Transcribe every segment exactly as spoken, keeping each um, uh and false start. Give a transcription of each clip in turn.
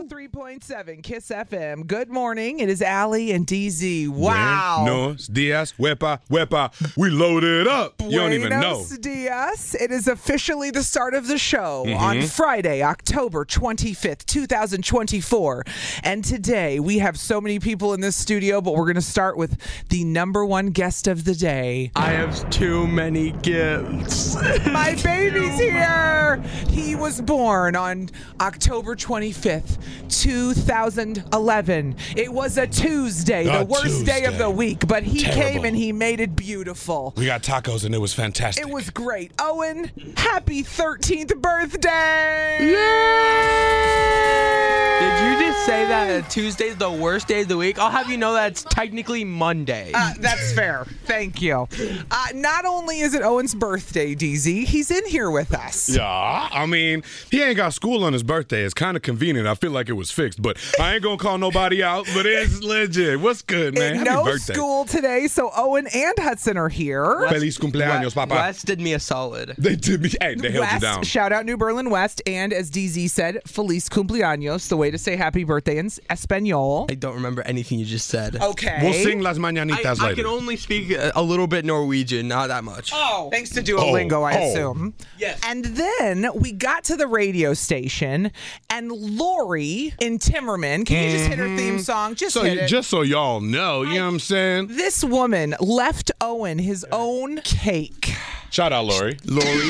three point seven Kiss F M. Good morning. It is Allie and D Z. Wow. Buenos dias, wepa, wepa. We loaded up. You don't even know. Buenos dias. It is officially the start of the show Mm-hmm. on Friday, October twenty-fifth, twenty twenty-four. And today we have so many people in this studio, but we're going to start with the number one guest of the day. I have too many gifts. My baby's here. He was born on October twenty-fifth, two thousand eleven. It was a Tuesday, A the worst day of Tuesday. the week, but he Terrible. came and he made it beautiful. We got tacos and it was fantastic. It was great. Owen, happy thirteenth birthday. Did you just say that Tuesday's the worst day of the week? I'll have you know that's technically Monday. Uh, that's fair. Thank you. Uh, not only is it Owen's birthday, D Z, he's in here with us. Yeah, I mean, he ain't got school on his birthday. It's kind of convenient. I feel like it was fixed, but I ain't gonna call nobody out, but it's legit. What's good, man? And Happy no birthday. school today, so Owen and Hudson are here. Feliz cumpleaños, papa. Wes did me a solid. They did me. Hey, they held West, you down. shout out New Berlin West, and as D Z said, Feliz cumpleaños, the way to say happy birthday in Espanol. I don't remember anything you just said. Okay. We'll sing las I, mañanitas I later. can only speak a, a little bit Norwegian, not that much. Oh, thanks to Duolingo, I Oh. assume. Yes. And then we got to the radio station, and Lori in Timmerman, can you just hit her theme song? Just so, hit it. just so y'all know, you know what I'm saying? This woman left Owen his own cake. Shout out, Lori. Lori.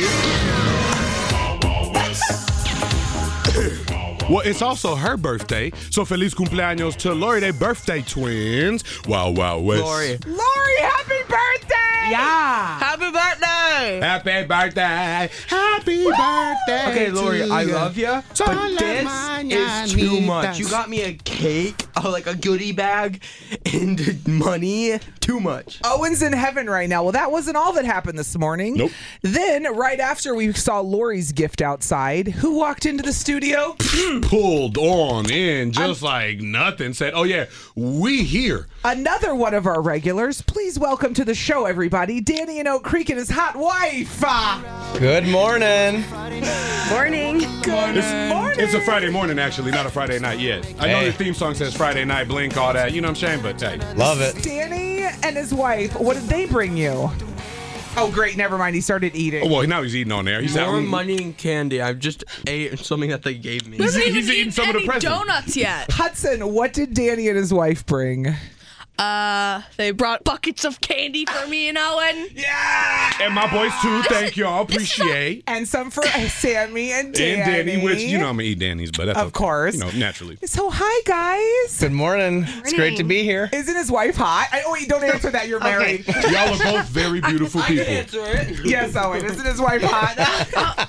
Well, it's also her birthday, so feliz cumpleaños to Lori. They birthday twins. Wow, wow, West. Lori. Lori, happy birthday! Yeah. Happy birthday. Happy birthday. Happy birthday. Okay, Lori, to I you. love you, Son but las this is too much. mañanitas. You got me a cake, oh, like a goodie bag, and money. Too much. Owen's in heaven right now. Well, that wasn't all that happened this morning. Nope. Then, right after we saw Lori's gift outside, who walked into the studio? Pulled on in just like nothing. Said, oh, yeah, we here. Another one of our regulars. Please welcome to the show, everybody, Danny and Oak Creek and his hot wife. Ah, Good morning. Morning. good It's, morning. it's a Friday morning, actually, not a Friday night yet. I know Hey. the theme song says Friday night, blink, all that. You know what I'm saying? But hey, Love it. Danny and his wife, what did they bring you? Oh, great. Never mind. He started eating. oh, well, now he's eating on there. He's More out. money and candy. I've just ate something that they gave me. He's, Haven't he's even eating some of the any presents. donuts yet. Hudson, what did Danny and his wife bring? Uh, they brought buckets of candy for me and Owen. Yeah! And my boys, too. Thank y'all. Appreciate. And some for Sammy and Danny. And Danny, which, you know, I'm going to eat Danny's, but that's Of okay. course. You know, naturally. So, hi, guys. Good morning. It's great to be here. Isn't his wife hot? I, oh, wait, don't answer that. You're married. Y'all are both very beautiful I can people. answer it. Yes, Owen. Isn't his wife hot?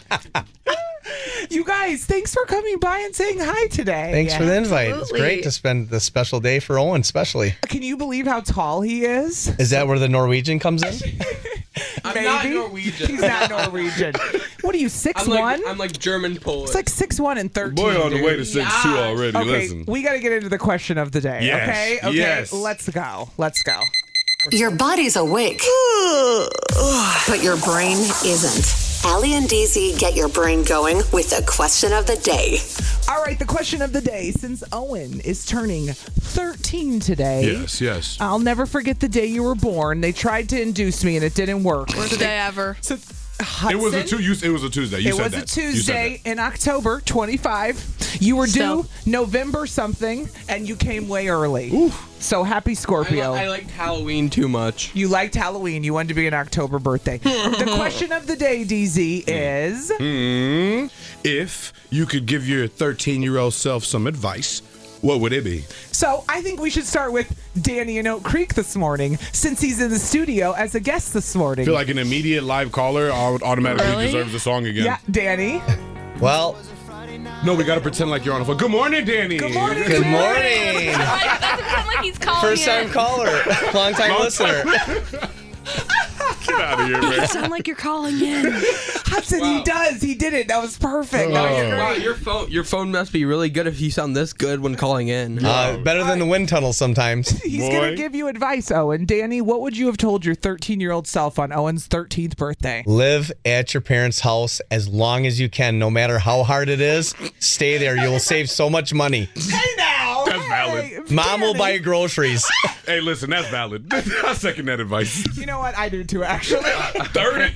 You guys, thanks for coming by and saying hi today. Thanks for the invite. It's Absolutely. great to spend this special day for Owen, especially. Can you believe how tall he is? Is that where the Norwegian comes in? I'm not Norwegian. He's not Norwegian. What are you, six I'm one? like, I'm like German Polish. It's like six one and thirteen. Boy on the dude. way to six two Yeah. already. Okay, Listen. we got to get into the question of the day. Yes, Okay, okay, yes. let's go. Let's go. Your body's awake, but your brain isn't. Allie and D Z get your brain going with the question of the day. All right, the question of the day. Since Owen is turning thirteen today, Yes, yes. I'll never forget the day you were born. They tried to induce me and it didn't work. Worst day ever. So, It was a Hudson, two. You, it was a Tuesday. You It said was that. a You said Tuesday that. in October twenty-five. You were due So- November something, and you came way early. So happy I, Scorpio. li- I liked Halloween too much. You liked Halloween. You wanted to be an October birthday. The question of the day, D Z, is Hmm. If you could give your thirteen-year-old self some advice, what would it be? so I think we should start with Danny in Oak Creek this morning, since he's in the studio as a guest this morning. I feel like an immediate live caller au- automatically Really? deserves the song again. yeah, Danny. Well, No, we got to pretend like you're on the phone. Good morning, Danny. Good morning. good morning. Like, that's pretend like he's calling First it. time caller, long time Long listener. Can out of here, You man. sound like you're calling in. Hudson, he does. He did it. That was perfect. That was Oh. great. Wow, your phone your phone must be really good if you sound this good when calling in. Uh, better than the wind tunnel sometimes. He's Boy. going to give you advice, Owen. Danny, what would you have told your thirteen-year-old self on Owen's thirteenth birthday? Live at your parents' house as long as you can, no matter how hard it is. Stay there. You will save so much money. Hey now! That's valid. Hey, Mom will Danny. buy your groceries. Hey, listen, that's valid. I second that advice. You know what? I do too, actually. Third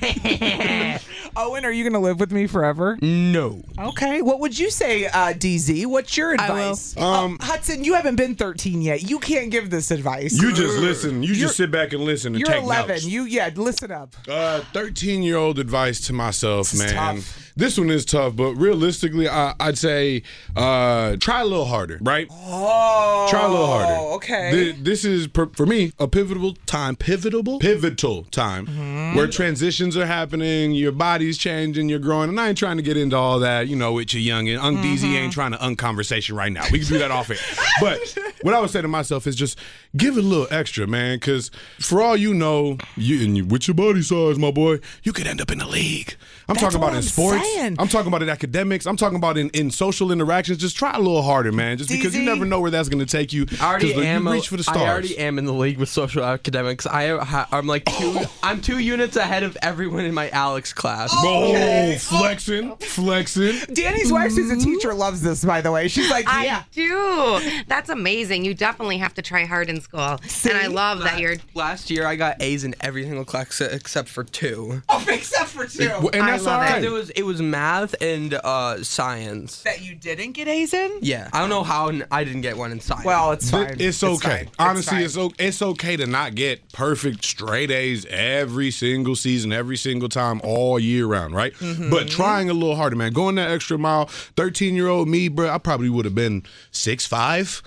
it. Owen, are you going to live with me forever? No. Okay. What would you say, uh, D Z? What's your I will. advice? Um, Oh, Hudson, you haven't been thirteen yet. You can't give this advice. You just listen. You You're- just sit back and listen and You're take eleven. notes. You yeah. Listen up. Uh, thirteen-year-old advice to myself, This is man. tough. This one is tough, but realistically, I, I'd say uh, try a little harder, right? Oh. Try a little harder. Okay. Th- this is per- for me a pivotal time, pivotal, pivotal time Mm-hmm. where transitions are happening, your body's changing, you're growing, and I ain't trying to get into all that, you know, with your youngin. Unk D Z Mm-hmm. ain't trying to unconversation right now. We can do that off it. But what I would say to myself is just give it a little extra, man, because for all you know, you and you, with your body size, my boy, you could end up in the league. I'm That's talking about what in I'm sports. saying. I'm talking about in academics. I'm talking about in, in social interactions. Just try a little harder, man. Just because you D Z? never know where that's going to take you. I already 'cause am. You a- reach for the stars. I already am in the league with social academics. I ha- I'm like two. I'm two units ahead of everyone in my Alex class. Oh, flexing, flexing. Danny's wife, who's a teacher, loves this. By the way, she's like, I yeah. do. That's amazing. You definitely have to try hard in school. And I love that you're. Last year I got A's in every single class except for two. Oh, except for two. And I that's love all it. right. It was it was math and uh, science. That you didn't get A's in? Yeah, I don't know how n- I didn't get one in science. Well, it's Th- fine. It's okay. fine. Honestly, fine. it's, o- it's okay to not get perfect straight A's every single season, every single time, all year round, right? Mm-hmm. But trying a little harder, man. Going that extra mile. thirteen-year-old me, bro, I probably would have been six five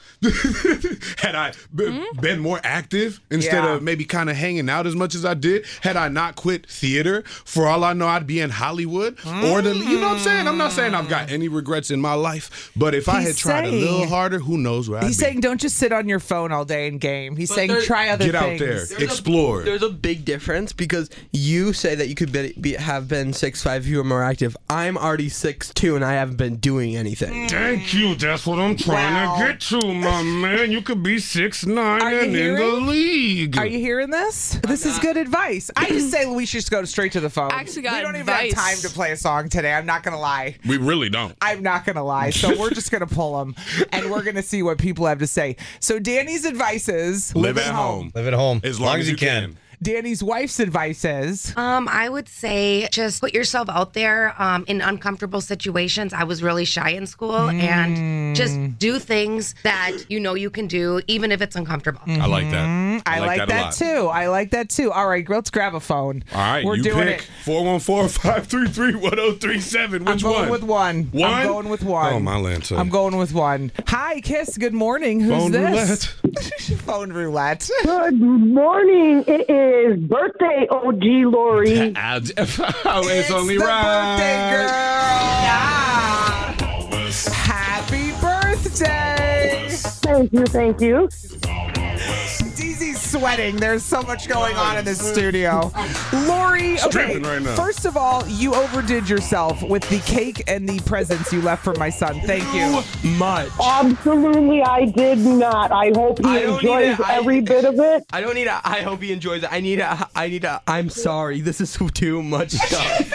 had I b- Mm-hmm. been more active instead Yeah. of maybe kind of hanging out as much as I did. Had I not quit theater, for all I know, I'd be in Hollywood or the, you know what I'm saying? I'm not saying I've got any regrets in my life, but if I He's had tried saying- a little harder, who knows where I'd He's be. saying don't just sit on your phone all day and game. He's But saying there- try other Get out things. there. There's a- Explore. There's a big difference because you say that you could be, be, have been six five if you were more active. I'm already six two and I haven't been doing anything. Thank you. That's what I'm trying Wow. to get to, my man. You could be six nine Are you and in the hearing? league. Are you hearing this? This is good advice. I just say we should just go straight to the phone. I actually got we don't advice. even have time to play a song today. I'm not gonna lie. We really don't. I'm not gonna lie. So we're just gonna pull them, and we're gonna see what people have to say. So Danny's advice is Live at home. Live at home As long, as you can. Danny's wife's advice is Um, I would say just put yourself out there um, in uncomfortable situations. I was really shy in school, and just do things that you know you can do, even if it's uncomfortable. I like that. I like, that, that, a lot. too. I like that too. All right, let's grab a phone. All right, we're you doing pick it. four one four, five three three, one oh three seven. Which I'm going one? with one. One? I'm going with one. Oh, my Lanta. I'm going with one. Hi, Kiss. Good morning. Who's Phone this? Phone roulette. Good morning. It is birthday, O G Lori. Ah, oh, it's, only the right. birthday girl. Yeah. Happy birthday. Thank you, thank you. D Z's sweating. There's so much going on in this studio. Lori, okay, Stripping right now. first of all, you overdid yourself with the cake and the presents you left for my son. Thank you. Much. Absolutely, I did not. I hope he I don't need enjoys it. I- every bit of it. I don't need a. I hope he enjoys it. I need a. I need a. I'm sorry. This is too much stuff.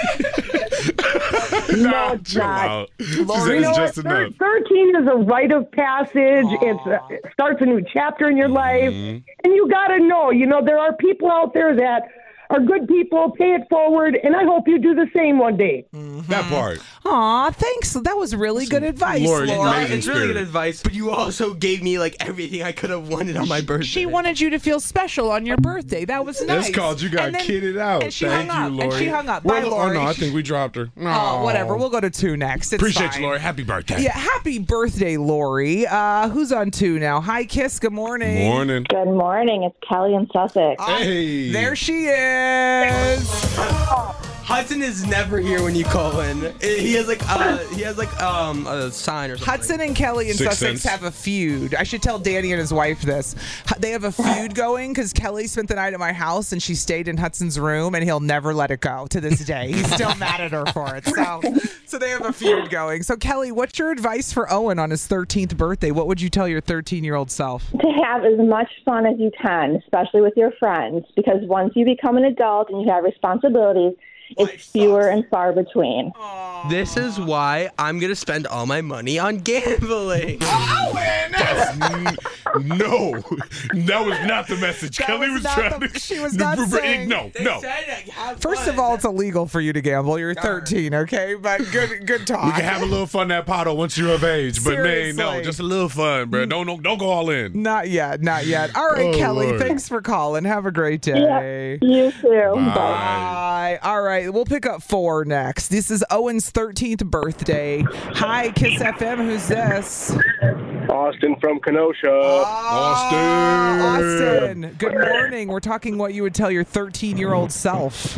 No, it's Chill not. out. She said You it's know just what? enough. Thir- thirteen is a rite of passage. It's a, it starts a new chapter in your life. Mm-hmm. And you got to know, you know, there are people out there that are good people, pay it forward, and I hope you do the same one day. That part. Aw, thanks. That was really good advice, Lori, Lori. you amazing It's really good spirit. advice, but you also gave me like everything I could have wanted on my birthday. She wanted you to feel special on your birthday. That was nice. That's called you got And then- kidded out. And she Thank hung you, up. Lori. And she hung up. Well, Bye, Lori. Oh, no, I think we dropped her. Oh, whatever. We'll go to two next. It's Appreciate fine. you, Lori. Happy birthday. Yeah, happy birthday, Lori. Uh, who's on two now? Hi, Kiss. Good morning. Morning. Good morning. It's Kelly in Sussex. Ah, Hey. There she is. Hudson is never here when you call in. He has like uh, he has like um a sign or something. Hudson and Kelly in Sixth Sussex Sense. have a feud. I should tell Danny and his wife this. H- They have a feud going because Kelly spent the night at my house and she stayed in Hudson's room and he'll never let it go to this day. He's still mad at her for it. So, so they have a feud going. So Kelly, what's your advice for Owen on his thirteenth birthday? What would you tell your thirteen-year-old self? To have as much fun as you can, especially with your friends, because once you become an adult and you have responsibilities, it's fewer and far between. This is why I'm gonna spend all my money on gambling. Owen! No, that was not the message. That Kelly was was, not trying the- to. she was not saying- No, no. First of all, it's illegal for you to gamble. You're thirteen, okay? But good, good talk. We can have a little fun at Potto once you're of age, but man, no, Seriously. just a little fun, bro. Don't, don't, don't go all in. Not yet, not yet. All right, Oh, Kelly, Lord. thanks for calling. Have a great day. You too. Bye. Bye. All right, we'll pick up four next. This is Owen's thirteenth birthday. Hi, Kiss F M. Who's this? Austin from Kenosha. Ah, Austin. Good morning. We're talking what you would tell your thirteen-year-old self.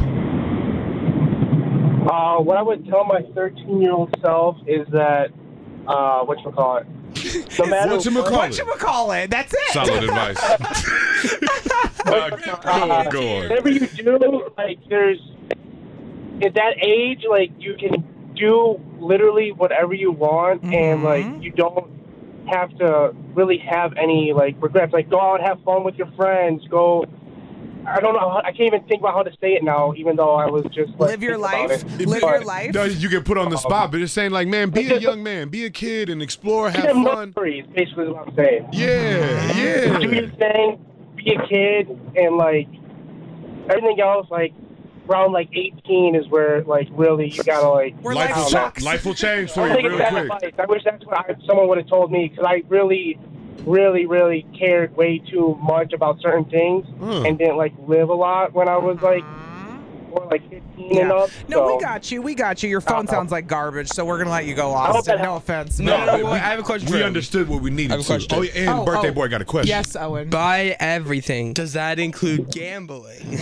Uh, what I would tell my thirteen-year-old self is that, uh, whatchamacallit? No matter Whatchamacallit? Whatchamacallit? That's it. Solid advice. Uh, go on, go on. whatever you do, like, there's, at that age, like, you can do literally whatever you want, and, like, you don't have to really have any, like, regrets. Like, go out and have fun with your friends. Go, I don't know, how- I can't even think about how to say it now, even though I was just, like, Live your thinking about life. it. Live But- your life. No, you get put on the spot, but it's saying like, man, be a young man, be a kid, and explore, have Have fun. memories, basically, is what I'm saying. Yeah, Do yeah. your thing, be a kid, and like everything else, like around like eighteen is where like really you gotta like. Where Life life will, sucks. life will change I for you think it's real bad quick. advice. I wish that's what I, someone would have told me, because I really, really, really cared way too much about certain things Hmm. and didn't like live a lot when I was like more like fifteen and Yeah. up. No, so. we got you. We got you. Your phone Uh-oh. sounds like garbage, so we're gonna let you go, hope Austin. that No helps. offense. No, but- no, no, I have a question for We him. understood what we needed I have a to. question. Oh, yeah, and Oh, birthday oh. boy got a question. Yes, Owen. Buy everything. Does that include gambling?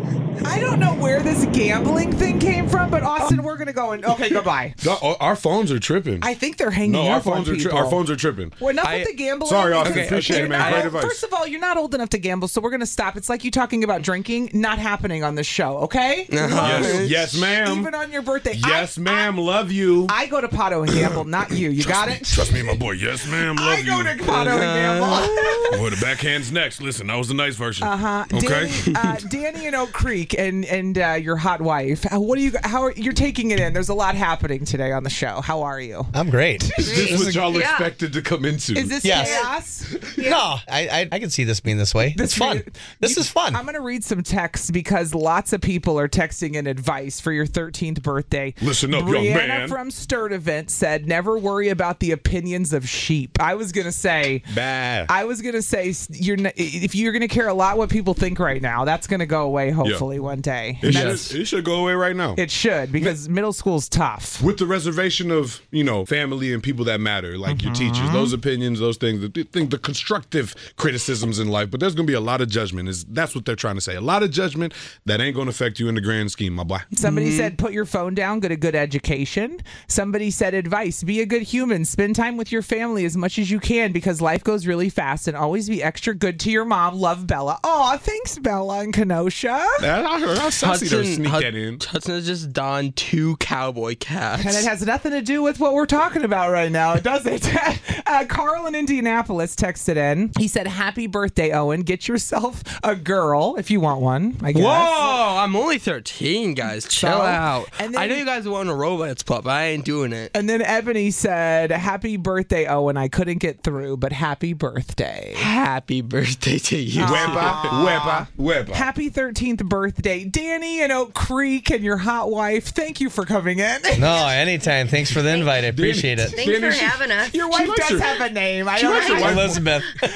I don't know where this gambling thing came from, but Austin, we're gonna go and okay, goodbye. No, our phones are tripping. I think they're hanging no, our up on phones are tri- people. our phones are tripping. Well, enough I- with the gambling. Sorry, Austin. because Appreciate you're it, man. not- Great advice. First of all, you're not old enough to gamble, so we're gonna stop. It's like you talking about drinking, not happening on this show. Okay? Yes, yes, ma'am. Even on your birthday. Yes, I, ma'am. Love you. I, I go to Potto and gamble, not you. You got it? Trust me, my boy. Yes, ma'am. Love I you. go to Potto and gamble. Boy, the backhand's next. Listen, that was the nice version. Uh huh. Okay. Danny, uh, Danny in Oak Creek and and uh, your hot wife. Uh, What are you? How are you're taking it in? There's a lot happening today on the show. How are you? I'm great. Is this what y'all Yeah. expected to come into? Is this Yes. chaos? No, I, I I can see this being this way. This it's fun. may- This you- is fun. I'm going to read some texts because lots of people are texting in advice for your thirteenth birthday. Listen up, young Brianna man. from Sturdivant said, never worry about the opinions of sheep. I was going to say, Bad. I was going to say, s- you're n- if you're going to care a lot what people think right now, that's going to go away hopefully one day. It, And should, that's- it should go away right now. It should, because middle school's tough. With the reservation of, you know, family and people that matter, like your Mm-hmm. teachers, those opinions, those things, the, the, the constructive criticisms in life. But there's going to be a lot of judgment. Is That's what they're trying to say. A lot of judgment that ain't going to affect you in the grand scheme, my boy. Somebody said, put your phone down, get a good education. Somebody said, advice, be a good human. Spend time with your family as much as you can because life goes really fast, and always be extra good to your mom. Love, Bella. Aw, thanks, Bella in Kenosha. I, I, I see her sneak Hud- that in. Hudson has just donned two cowboy caps. And it has nothing to do with what we're talking about right now, does it? uh, Carl in Indianapolis texted in. He said, happy birthday, Owen. Get yourself a girl if you want one, I guess. Whoa! I'm only thirteen, guys. Chill So? out. And then- I know you guys want a Roblox pup, but I ain't doing it. And then Ebony said, happy birthday, Owen. I couldn't get through, but happy birthday. Happy birthday to you. Wepa, wepa, wepa. Happy thirteenth birthday, Danny in Oak Creek and your hot wife. Thank you for coming in. No, anytime. Thanks for the invite. I appreciate it. Thanks for having us. Your wife likes does her- have a name. I she don't likes her know. wife. Elizabeth.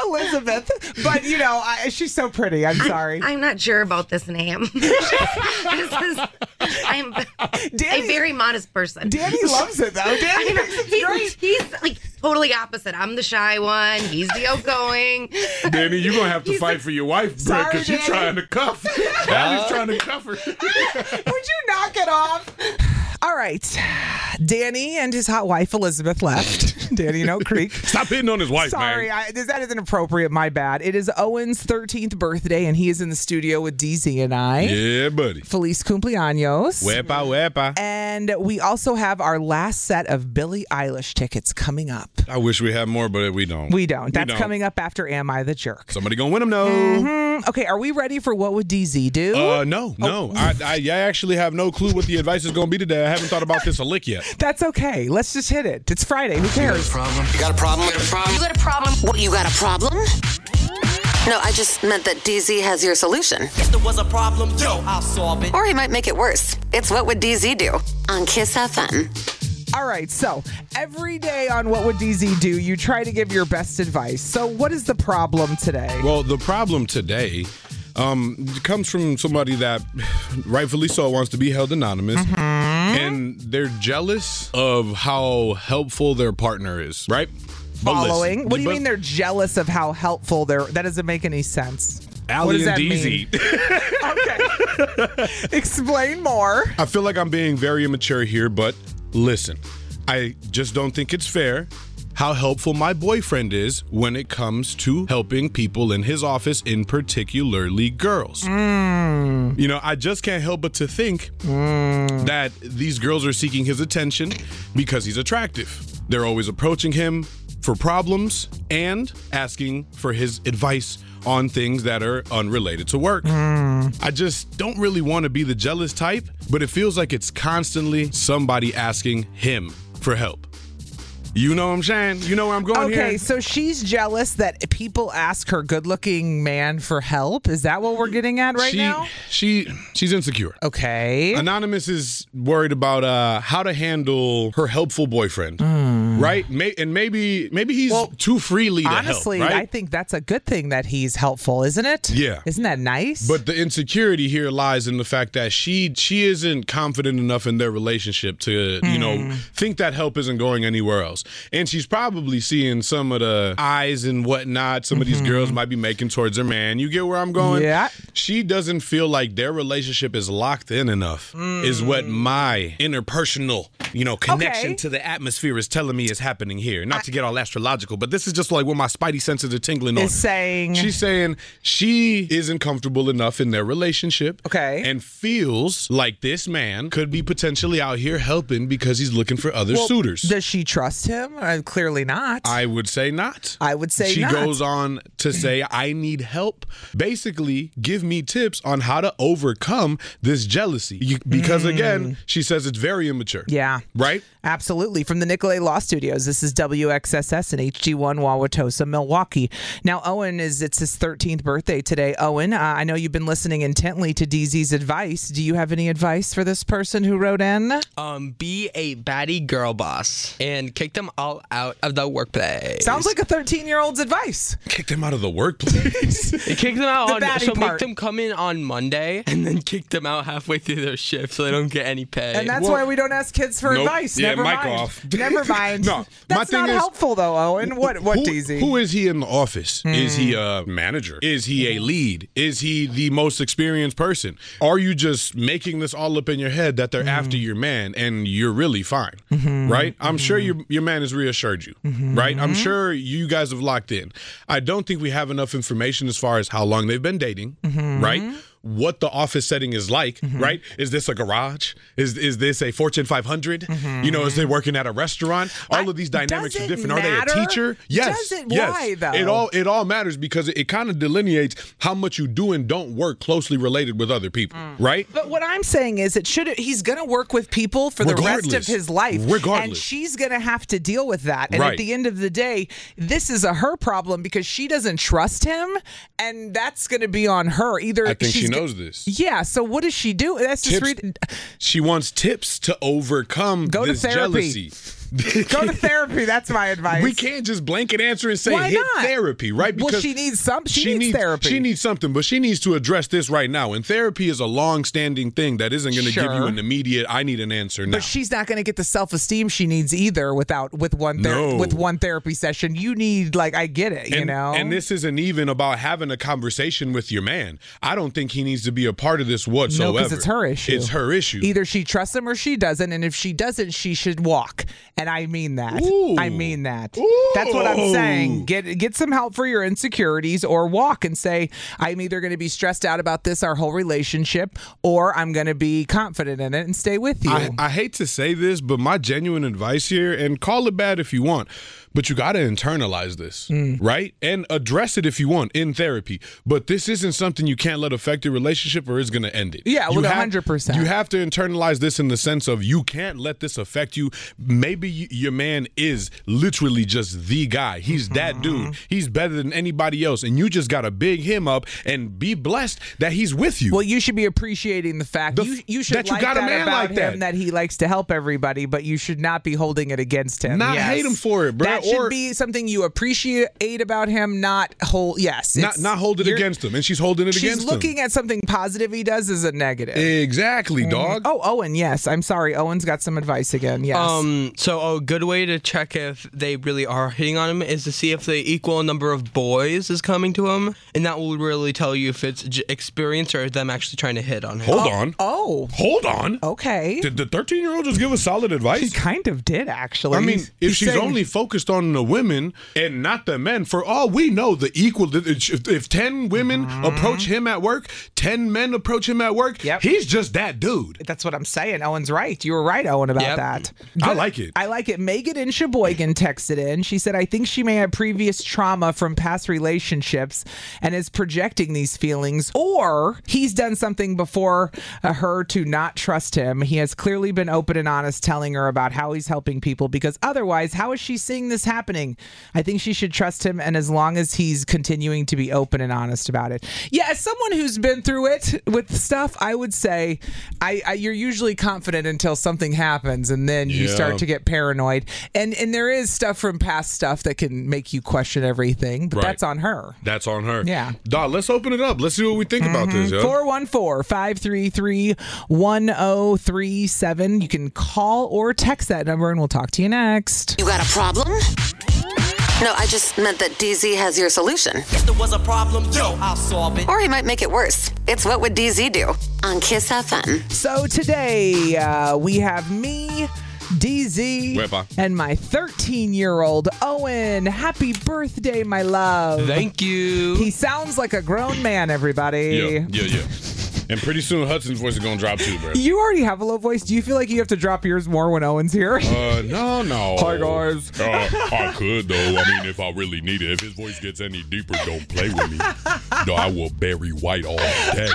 Elizabeth. But, you know, I, she's so pretty. I'm sorry. I'm not sure about this name. this is, I'm Danny, a very modest person. Danny loves it, though. Danny I know. thinks it's He's, great. he's like totally opposite. I'm the shy one. He's the outgoing. Danny, you're going to have to He's fight like, for your wife, Brett, Sorry, because she's Danny. trying to cuff. Danny's trying to cuff her. Would you knock it off? All right. Danny and his hot wife, Elizabeth, left. Danny in Oak Creek. Stop hitting on his wife, Sorry, man. I, that is inappropriate. My bad. It is Owen's thirteenth birthday, and he is in the studio with D Z and I. Yeah, buddy. Feliz cumpleaños. Wepa, wepa. And we also have our last set of Billie Eilish tickets coming up. I wish we had more, but we don't. We don't. That's don't. coming up after Am I the Jerk? Somebody gonna win them, no. Mm, okay, are we ready for What Would D Z Do? Uh, no, no. Oh. I, I, I actually have no clue what the advice is going to be today. I haven't thought about this a lick yet. That's okay. Let's just hit it. It's Friday. Who cares? Problem? You got a problem? You got a problem? You got a problem? What, you got a problem? No, I just meant that D Z has your solution. If there was a problem, yo, I'll solve it. Or he might make it worse. It's What Would D Z Do on Kiss F M. All right, so every day on What Would D Z Do, you try to give your best advice. So what is the problem today? Well, the problem today um, comes from somebody that rightfully so wants to be held anonymous. Mm-hmm. And they're jealous of how helpful their partner is, right? But Following. listen, what do you but mean they're jealous of how helpful they're? That doesn't make any sense. Allie what does and that D Z. mean? Okay. Explain more. I feel like I'm being very immature here, but listen, I just don't think it's fair how helpful my boyfriend is when it comes to helping people in his office, in particularly girls. Mm. You know, I just can't help but to think mm. that these girls are seeking his attention because he's attractive. They're always approaching him for problems and asking for his advice on things that are unrelated to work. Mm. I just don't really want to be the jealous type, but it feels like it's constantly somebody asking him for help. You know what I'm saying? You know where I'm going here? Okay, so she's jealous that people ask her good-looking man for help. Is that what we're getting at right she, now? She she's insecure. Okay. Anonymous is worried about uh, how to handle her helpful boyfriend, mm. right? May, and maybe maybe he's well, too freely to honestly, help, right? I think that's a good thing that he's helpful, isn't it? Yeah. Isn't that nice? But the insecurity here lies in the fact that she she isn't confident enough in their relationship to, mm. you know, think that help isn't going anywhere else. And she's probably seeing some of the eyes and whatnot some of these mm-hmm. girls might be making towards her man. You get where I'm going? Yeah. She doesn't feel like their relationship is locked in enough, mm. is what my interpersonal, you know, connection okay. to the atmosphere is telling me is happening here. Not I, to get all astrological, but this is just like what my spidey senses are tingling on. Is saying. She's saying she isn't comfortable enough in their relationship. Okay. And feels like this man could be potentially out here helping because he's looking for other well, suitors. Does she trust him? Uh, clearly not. I would say not. I would say she not. She goes on to say, I need help. Basically, give me tips on how to overcome this jealousy. You, because, mm. again, she says it's very immature. Yeah. Right? Absolutely. From the Nicolay Law Studios, this is W X S S and H G one Wauwatosa, Milwaukee. Now, Owen, is it's his thirteenth birthday today. Owen, uh, I know you've been listening intently to D Z's advice. Do you have any advice for this person who wrote in? Um, be a baddie girl boss and kick them all out of the workplace. Sounds like a thirteen-year-old's advice. Kick them out of the workplace. Kick them out the on so part. make them come in on Monday and then kick them out halfway through their shift so they don't get any pay. And that's well, why we don't ask kids for nope. advice. Yeah, Never mic mind. off. Never mind. No, that's my thing not is, helpful though, Owen. What what who, D Z? Who is he in the office? Mm. Is he a manager? Is he a lead? Is he the most experienced person? Are you just making this all up in your head that they're mm. after your man and you're really fine? Mm-hmm. Right? I'm mm-hmm. sure your your man has reassured you. Mm-hmm. Right? I'm sure you guys have locked in. I don't think we have enough information as far as how long they've been dating. Mm-hmm. Right? What the office setting is like, mm-hmm. right? Is this a garage? Is is this a Fortune five hundred? Mm-hmm. You know, is they working at a restaurant? All of these dynamics are different. Matter? Are they a teacher? Yes. Does it? Yes. Why though? It all it all matters because it, it kind of delineates how much you do and don't work closely related with other people, mm. right? But what I'm saying is, it should he's going to work with people for the Regardless. rest of his life, Regardless. and she's going to have to deal with that. And right. at the end of the day, this is a her problem because she doesn't trust him, and that's going to be on her. Either I think she's she knows g- this. Yeah. So what does she do? That's just tips. read. She wants tips to overcome Go this to therapy. jealousy. Go to therapy. That's my advice. We can't just blanket answer and say Why hit not? therapy, right? Well, she needs some. She needs therapy. She needs something, but she needs to address this right now. And therapy is a long-standing thing that isn't going to give you Sure. an immediate. I need an answer now. But she's not going to get the self-esteem she needs either without with one ther- No. with one therapy session. You need like I get it, you and, know. and this isn't even about having a conversation with your man. I don't think he needs to be a part of this whatsoever. No, because it's her issue. It's her issue. Either she trusts him or she doesn't, and if she doesn't, she should walk. And I mean that. Ooh. I mean that. That's what I'm saying. Get get some help for your insecurities, or walk and say, I'm either going to be stressed out about this our whole relationship, or I'm going to be confident in it and stay with you. I, I hate to say this, but my genuine advice here, and call it bad if you want, but you got to internalize this, Mm. right? And address it if you want in therapy. But this isn't something you can't let affect your relationship or it's going to end it. Yeah, You well, have- one hundred percent. You have to internalize this in the sense of you can't let this affect you. Maybe y- your man is literally just the guy. He's that dude. He's better than anybody else. And you just got to big him up and be blessed that he's with you. Well, you should be appreciating the fact The you, f- you should that you like got a that man about like him, that. that he likes to help everybody, but you should not be holding it against him. Not Yes. hate him for it, bro. That should Or- be something you appreciate about him, not hold. Yes, not it's- not hold it you're- against him. And she's holding it She's against him. looking at something positive he does as a negative. Exactly, dog. Oh, Owen, yes. I'm sorry. Owen's got some advice again. Yes. Um. So a good way to check if they really are hitting on him is to see if the equal number of boys is coming to him, and that will really tell you if it's j- experience or them actually trying to hit on him. Hold on. Oh. Hold on. Okay. Did the thirteen-year-old just give us solid He advice? kind of did, actually. I mean, He's- if he's she's saying- only focused on the women and not the men, for all we know, the equal. If, if ten women Mm-hmm. approach him at work, ten men approach him at work, Yep. he's just that dude. That's what I'm saying. Owen's right. You were right, Owen, about Yep. that. I Good. like it. I like it. Megan in Sheboygan texted in. She said, I think she may have previous trauma from past relationships and is projecting these feelings, or he's done something before uh, her to not trust him. He has clearly been open and honest, telling her about how he's helping people, because otherwise, how is she seeing this happening? I think she should trust him, and as long as he's continuing to be open and honest about it. Yeah, as someone who's been through it with stuff, I would say I, I you're usually confident until something happens, and then you Yeah. start to get paranoid. And and there is stuff from past stuff that can make you question everything, but Right. that's on her. That's on her. Yeah. Dog, let's open it up. Let's see what we think about this, yo. four one four, five three three, one zero three seven. You can call or text that number, and we'll talk to you next. You got a problem? No, I just meant that D Z has your solution. If there was a problem, yo, I'll solve it. Or he might make it worse. It's What Would D Z Do? On Kiss F M. So today uh, we have me, D Z, Wepa. and my thirteen-year-old Owen. Happy birthday, my love. Thank you. He sounds like a grown man, everybody. Yeah, yeah, yeah. And pretty soon Hudson's voice is gonna drop too, bro. You already have a low voice. Do you feel like you have to drop yours more when Owen's here? Uh, no, no. Hi, guys. Uh, I could though. I mean, if I really need it. If his voice gets any deeper, don't play with me. No, I will Barry White all day.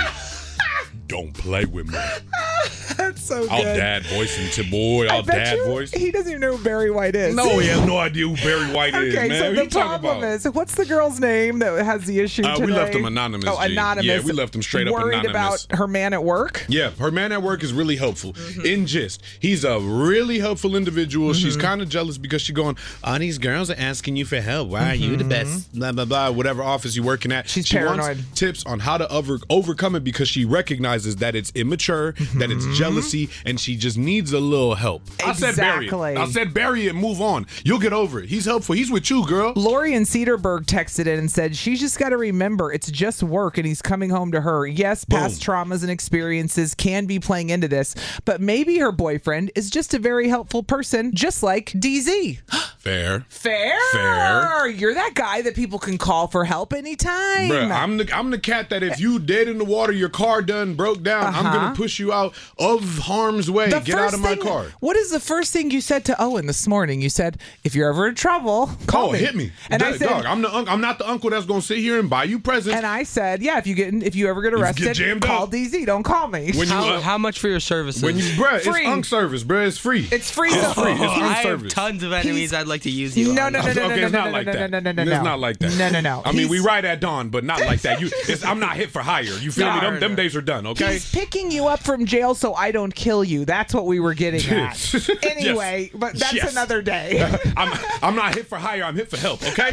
Don't play with me. That's so good. I'll dad voice him to boy. I I'll bet dad you voice. He doesn't even know who Barry White is. No, he has no idea who Barry White is, Okay, man. so What the you talking problem about? is, what's the girl's name that has the issue Uh, today? we left him anonymous, Oh, G. anonymous. Yeah, we left him straight up Worried anonymous. about her man at work? Yeah, her man at work is really helpful. Mm-hmm. In gist, he's a really helpful individual. She's kind of jealous because she's going, all these girls are asking you for help. Why are you the best? Blah, blah, blah. Whatever office you're working at. She's she paranoid. wants tips on how to over- overcome it because she recognizes that it's immature, that it's jealousy, and she just needs a little help. I said bury Exactly. it. I said bury it and move on. You'll get over it. He's helpful. He's with you, girl. Lori in Cedarburg texted in and said, she's just got to remember it's just work and he's coming home to her. Yes, past traumas and experiences can be playing into this, but maybe her boyfriend is just a very helpful person, just like D Z. Fair. Fair. Fair. You're that guy that people can call for help anytime. Bruh, I'm the I'm the cat that if you dead in the water, your car done broke down, I'm Uh-huh. gonna push you out of harm's way. The Get out first of my thing- car. What is the first thing you said to Owen this morning? You said, if you're ever in trouble, call oh, me. hit me. And I Dog, said, dog, I'm the un- I'm not the uncle that's gonna sit here and buy you presents. and I said, yeah, if you get if you ever get get arrested, jammed call up. D Z. Don't call me. When you, How, uh, how much for your services? when you, bruh, Free. it's unk service, bruh. It's free. It's free. It's so- free. It's I unk have service. tons of enemies He's- I'd like like to use you. No, on. no, no, no, okay, no, it's no, not no, like no, that. no, no, no, It's no. not like that. No, no, no. I mean, we He's- ride at dawn, but not like that. You, it's, I'm not hit for hire. You feel me? No, Them, them days are done. Okay. He's picking you up from jail so I don't kill you. That's what we were getting at. Anyway, but that's Yes. another day. I'm, I'm not hit for hire. I'm hit for help. Okay.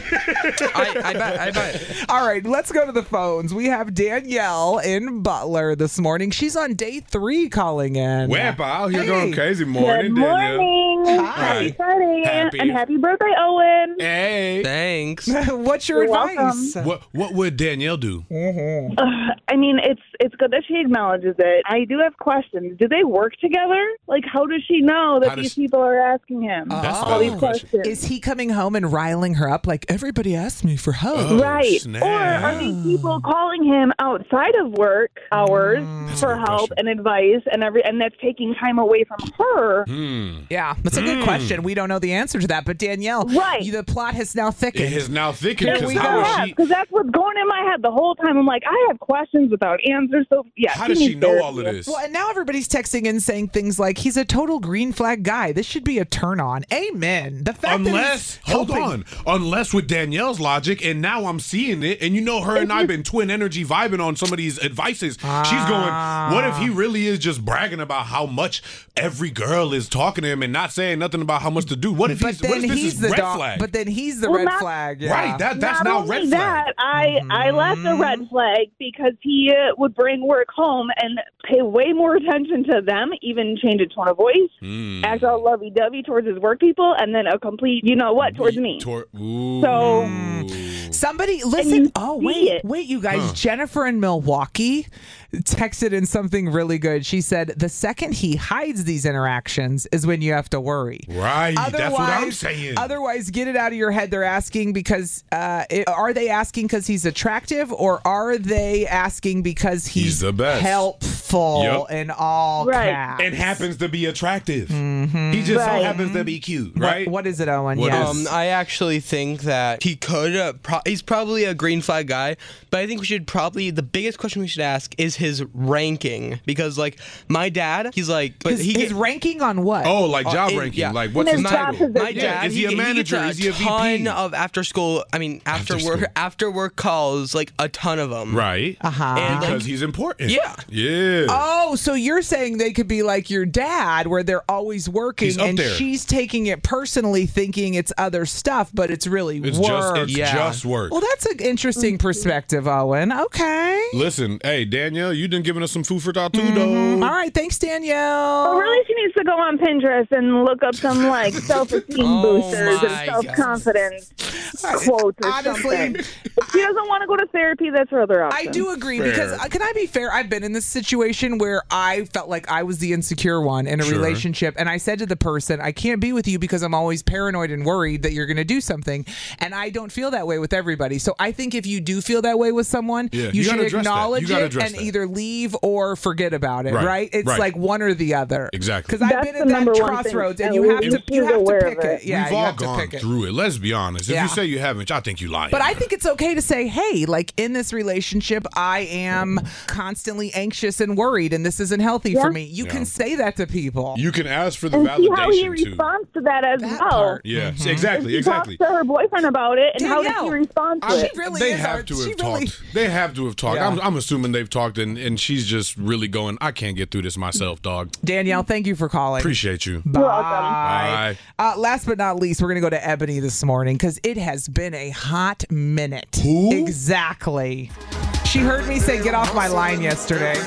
I, I bet. I bet. All right, let's go to the phones. We have Danielle in Butler this morning. She's on day three calling in. Wepa out here Hey. going crazy. Morning, Good Danielle. morning. Hi. Happy Friday. Happy. And happy birthday, Owen. Hey. Thanks. What's your You're advice? What What would Danielle do? Mm-hmm. Uh, I mean, it's it's good that she acknowledges it. I do have questions. Do they work together? Like, how does she know that How these does- people are asking him That's a all these valid question. questions? Is he coming home and riling her up like everybody asked me for help? Oh, Right. snap. Or are these people calling him outside of work hours That's a for good help question. and advice and every and that's taking time away from her? Hmm. Yeah, that's a good question. We don't know the answer to that, but Danielle, Right. you, the plot has now thickened. It has now thickened Here because we how go. is Yeah, she? because that's what's going in my head the whole time. I'm like, I have questions without answers. So yeah, How does she needs know therapy. all of this? Well, and now everybody's texting in saying things like, he's a total green flag guy. This should be a turn on. Amen. The fact Unless, that he's hold helping- on, unless with Danielle's logic, and now I'm seeing it, and you know her and I've been twin energy vibing on some of these advices. She's going, what if he really is just bragging about how much every girl is talking to him and not saying nothing about how much to do? What if But he's, then what if this he's is the red dog. flag? But then he's the Well, red not- flag. Yeah. Right, that that's Not now only red flag. that, I I left a red flag because he uh, would bring work home and pay way more attention to them, even change his tone of voice, Mm. act all lovey-dovey towards his work people, and then a complete, you know what, towards me. Tor- Ooh. So- Somebody you listen. Oh see wait, it. wait, you guys. Huh. Jennifer in Milwaukee texted in something really good. She said the second he hides these interactions is when you have to worry. Right, that's what I'm Otherwise- saying. Otherwise, get it out of your head. They're asking because uh, it, are they asking because he's attractive, or are they asking because he's, He's the best. helpful Yep. in all Right. caps? And happens to be attractive. He just Right. so happens to be cute, What- right? what is it, Owen? What yes. is- Um, I actually think that he could. Uh, pro- he's probably a green flag guy, but I think we should probably the biggest question we should ask is his ranking, because like my dad, he's like, but his, he his get- ranking on what? Oh, like job Uh, ranking. yeah. Like, what's And his his job title? position. My dad, Is he a he manager? gets Is he a V P? ton of after school. I mean, after, After work, school. after work calls, like a ton of them. Right. Uh-huh. And, like, Because he's important. Yeah. Yeah. Oh, so you're saying they could be like your dad, where they're always working, He's up and there. she's taking it personally, thinking it's other stuff, but it's really It's work. just it's Yeah. just work. Well, that's an interesting perspective, Owen. Okay. Listen, hey Danielle, you done giving us some food for thought too, All though. right. Thanks, Danielle. Well, really, she needs to go on Pinterest and look up some like self-esteem Oh boosters my and self-confidence quotes or Honestly, something. If she doesn't want to go to therapy, that's her other option. I do agree Fair. because uh, can I be fair? I've been in this situation where I felt like I was the insecure one in a Sure. relationship, and I said to the person, "I can't be with you because I'm always paranoid and worried that you're going to do something." And I don't feel that way with everybody. So I think if you do feel that way with someone, Yeah, you, you should gotta address that. You acknowledge gotta it address and that. either leave or forget about it. Right? Right, It's right. like one or the other. Exactly. Because I've That's been the in that number one thing, crossroads, and and you we- have to we you should have aware to of pick it. it. Yeah, We've you all have to gone pick it. through it. Let's be honest. If Yeah. you say you haven't, I think you lying. But I think it's okay to say, hey, like in this relationship, I am constantly anxious and worried, and this isn't healthy for Yeah. me. You Yeah. can say that to people. you can ask for the and see how he validation too. responds to that as That well. part. Yeah, Mhm. exactly, She exactly. talks to her boyfriend about it, and how did Danielle, she respond to I- it? She really they is have our- to she have really- talked. They have to have talked. Yeah. I'm, I'm assuming they've talked, and, and she's just really going, I can't get through this myself, dog. Danielle, thank you for calling. Appreciate you. Bye. You're welcome. Bye. Uh, last but not least, we're going to go to Ebony this morning because it has been a hot minute. Who? Exactly. She heard me say, get off my line yesterday.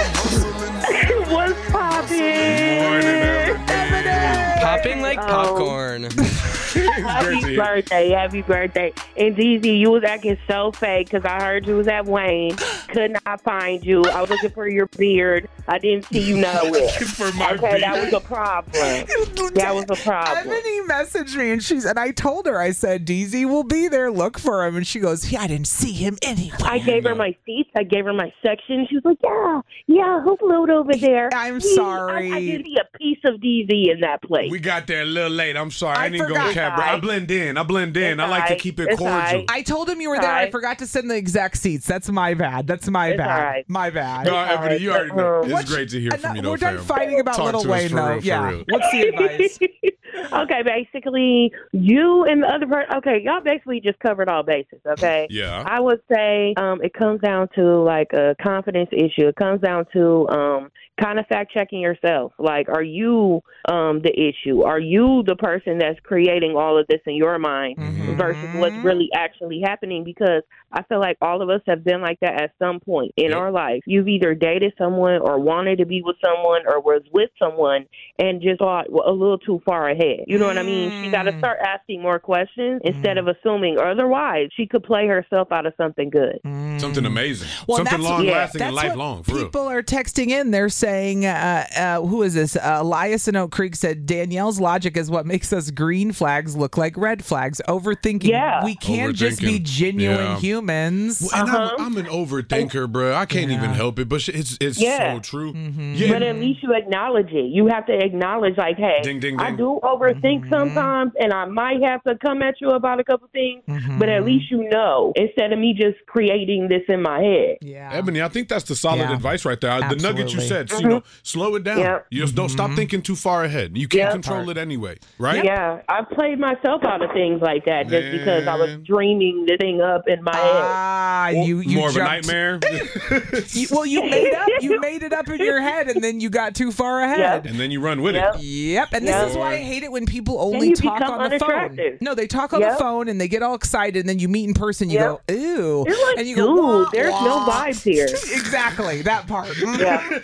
What's poppin'? Popping like Oh. popcorn. Happy birthday, happy birthday. And D Z, you was acting so fake because I heard you was at Wayne. Could not find you. I was looking for your beard. I didn't see you nowhere. For my Okay, that beard. was a problem. That was a problem. Ebony messaged me and she's and I told her, I said, D Z will be there, look for him. And she goes, yeah, I didn't see him anywhere. I gave her my seats. I gave her my section. She was like, yeah, yeah, who flew over there? I'm He- sorry. I, I didn't see a piece of D Z in that place. We got there a little late. I'm sorry. I, I didn't forgot. go catch cat, bro. I blend in. I blend in. It's I like to alright. keep it It's cordial. alright. I told him you were It's there. I alright. forgot to send the exact seats. That's my bad. That's my It's bad. alright. My bad. No, Ebony, you already know. It's What's- great to hear and from that- you, though, We're done fam. fighting about Talk Little to us Wayne, for though. real, for Yeah. real. What's the advice? Okay, basically, you and the other person, okay, y'all basically just covered all bases, okay? Yeah. I would say um, it comes down to, like, a confidence issue. It comes down to um, kind of fact-checking yourself. Like, are you um, the issue? Are you the person that's creating all of this in your mind Mm-hmm. versus what's really actually happening? Because I feel like all of us have been like that at some point in our life. You've either dated someone or wanted to be with someone or was with someone and just thought a little too far ahead. You know what I mean? She got to start asking more questions instead of assuming. Otherwise, she could play herself out of something good. Something amazing. Well, Something that's- long yeah, lasting and that's what lifelong, for real. People are texting in. They're saying, uh, uh, who is this? Uh, Elias in Oak Creek said, Danielle's logic is what makes us green flags look like red flags. Overthinking. Yeah. We can't just be Overthinking. genuine Yeah. humans. Well, and I'm, I'm an overthinker, bro. I can't even help it, but sh- it's it's Yeah. so true. Mm-hmm. Yeah. But at least you acknowledge it. You have to acknowledge, like, hey, Ding, ding, I ding. do overthink sometimes, and I might have to come at you about a couple things, but at least you know, instead of me just creating this in my head. Yeah. Ebony, I think that's the solid Yeah. advice right there. The nugget you Absolutely. said, Mm-hmm. you know, slow it down. Yep. You just don't stop thinking too far ahead. You can't Yep. control it anyway, right? Yeah, I played myself out of things like that just because I was Man. dreaming the thing up in my head. Ah, you, you More of a jumped- nightmare. You- well, you made up. You made it up in your head, and then you got too far ahead. and then you run with Yep. it. Yep, and this Yep. is why I hate it when people Then only you talk become on the phone. unattractive. No, they talk on Yep. the phone and they get all excited, and then you meet in person, you Yep. go, "Ooh," You're like, and you dude, go, "Wah, there's no wah." vibes here. Exactly that part. Yeah.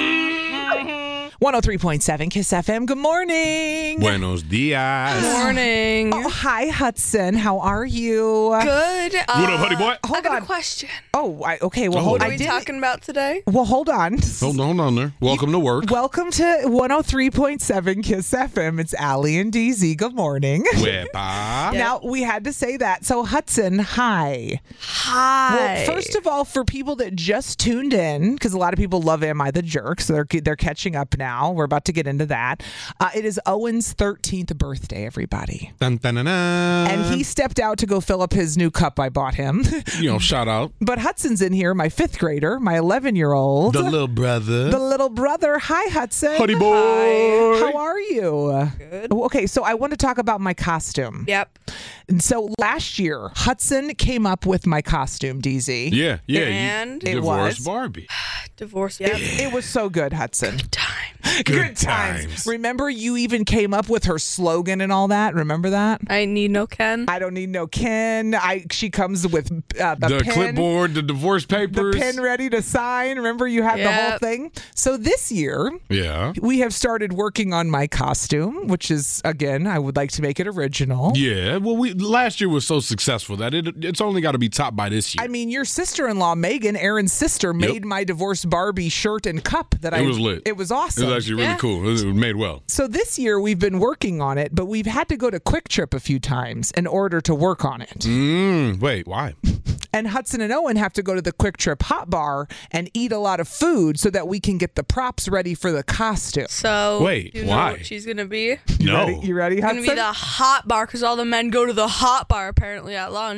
one oh three point seven Kiss F M. Good morning. Buenos dias. Morning. Oh, hi, Hudson. How are you? Good. Uh, What up, honey boy? I Hold got on. a question. Oh, I, okay. Well, Oh. hold What are I we did- talking about today? Well, hold on. Hold on, hold on there. Welcome to work. Welcome to one oh three point seven Kiss F M. It's Allie and D Z. Good morning. Wepa. Now, we had to say that. So, Hudson, hi. Hi. Well, first of all, for people that just tuned in, because a lot of people love Am I the Jerk, so they're, they're catching up now. We're about to get into that. Uh, it is Owen's thirteenth birthday, everybody. Dun, dun, dun, dun. And he stepped out to go fill up his new cup I bought him. you know, shout out. But Hudson's in here, my fifth grader, my eleven-year-old. The little brother. The little brother. Hi, Hudson. Honey boy. How are you? Good. Okay, so I want to talk about my costume. Yep. And so last year, Hudson came up with my costume, D Z. Yeah, yeah. And you It divorced was. Barbie. Divorce. Yep. It was so good, Hudson. Time. Good times. Remember, you even came up with her slogan and all that. Remember that? I need no Ken. I don't need no Ken. I she comes with uh, the, The pen, clipboard, the divorce the papers. pen ready to sign. Remember, you had the whole Yep. thing. So this year, Yeah. we have started working on my costume, which is again, I would like to make it original. Yeah. Well, we last year was so successful that it it's only got to be topped by this year. I mean, your sister-in-law Megan, Aaron's sister, made my divorced Barbie shirt and cup that I. It was lit. It was awesome. It was actually really Yeah. cool. It was made well. So this year we've been working on it, but we've had to go to Quick Trip a few times in order to work on it. Mm, wait, why? And Hudson and Owen have to go to the Quick Trip hot bar and eat a lot of food so that we can get the props ready for the costume. So Wait, you know why? what she's gonna be? You No. ready? You ready, It's Hudson? gonna be the hot bar because all the men go to the hot bar apparently at lunch.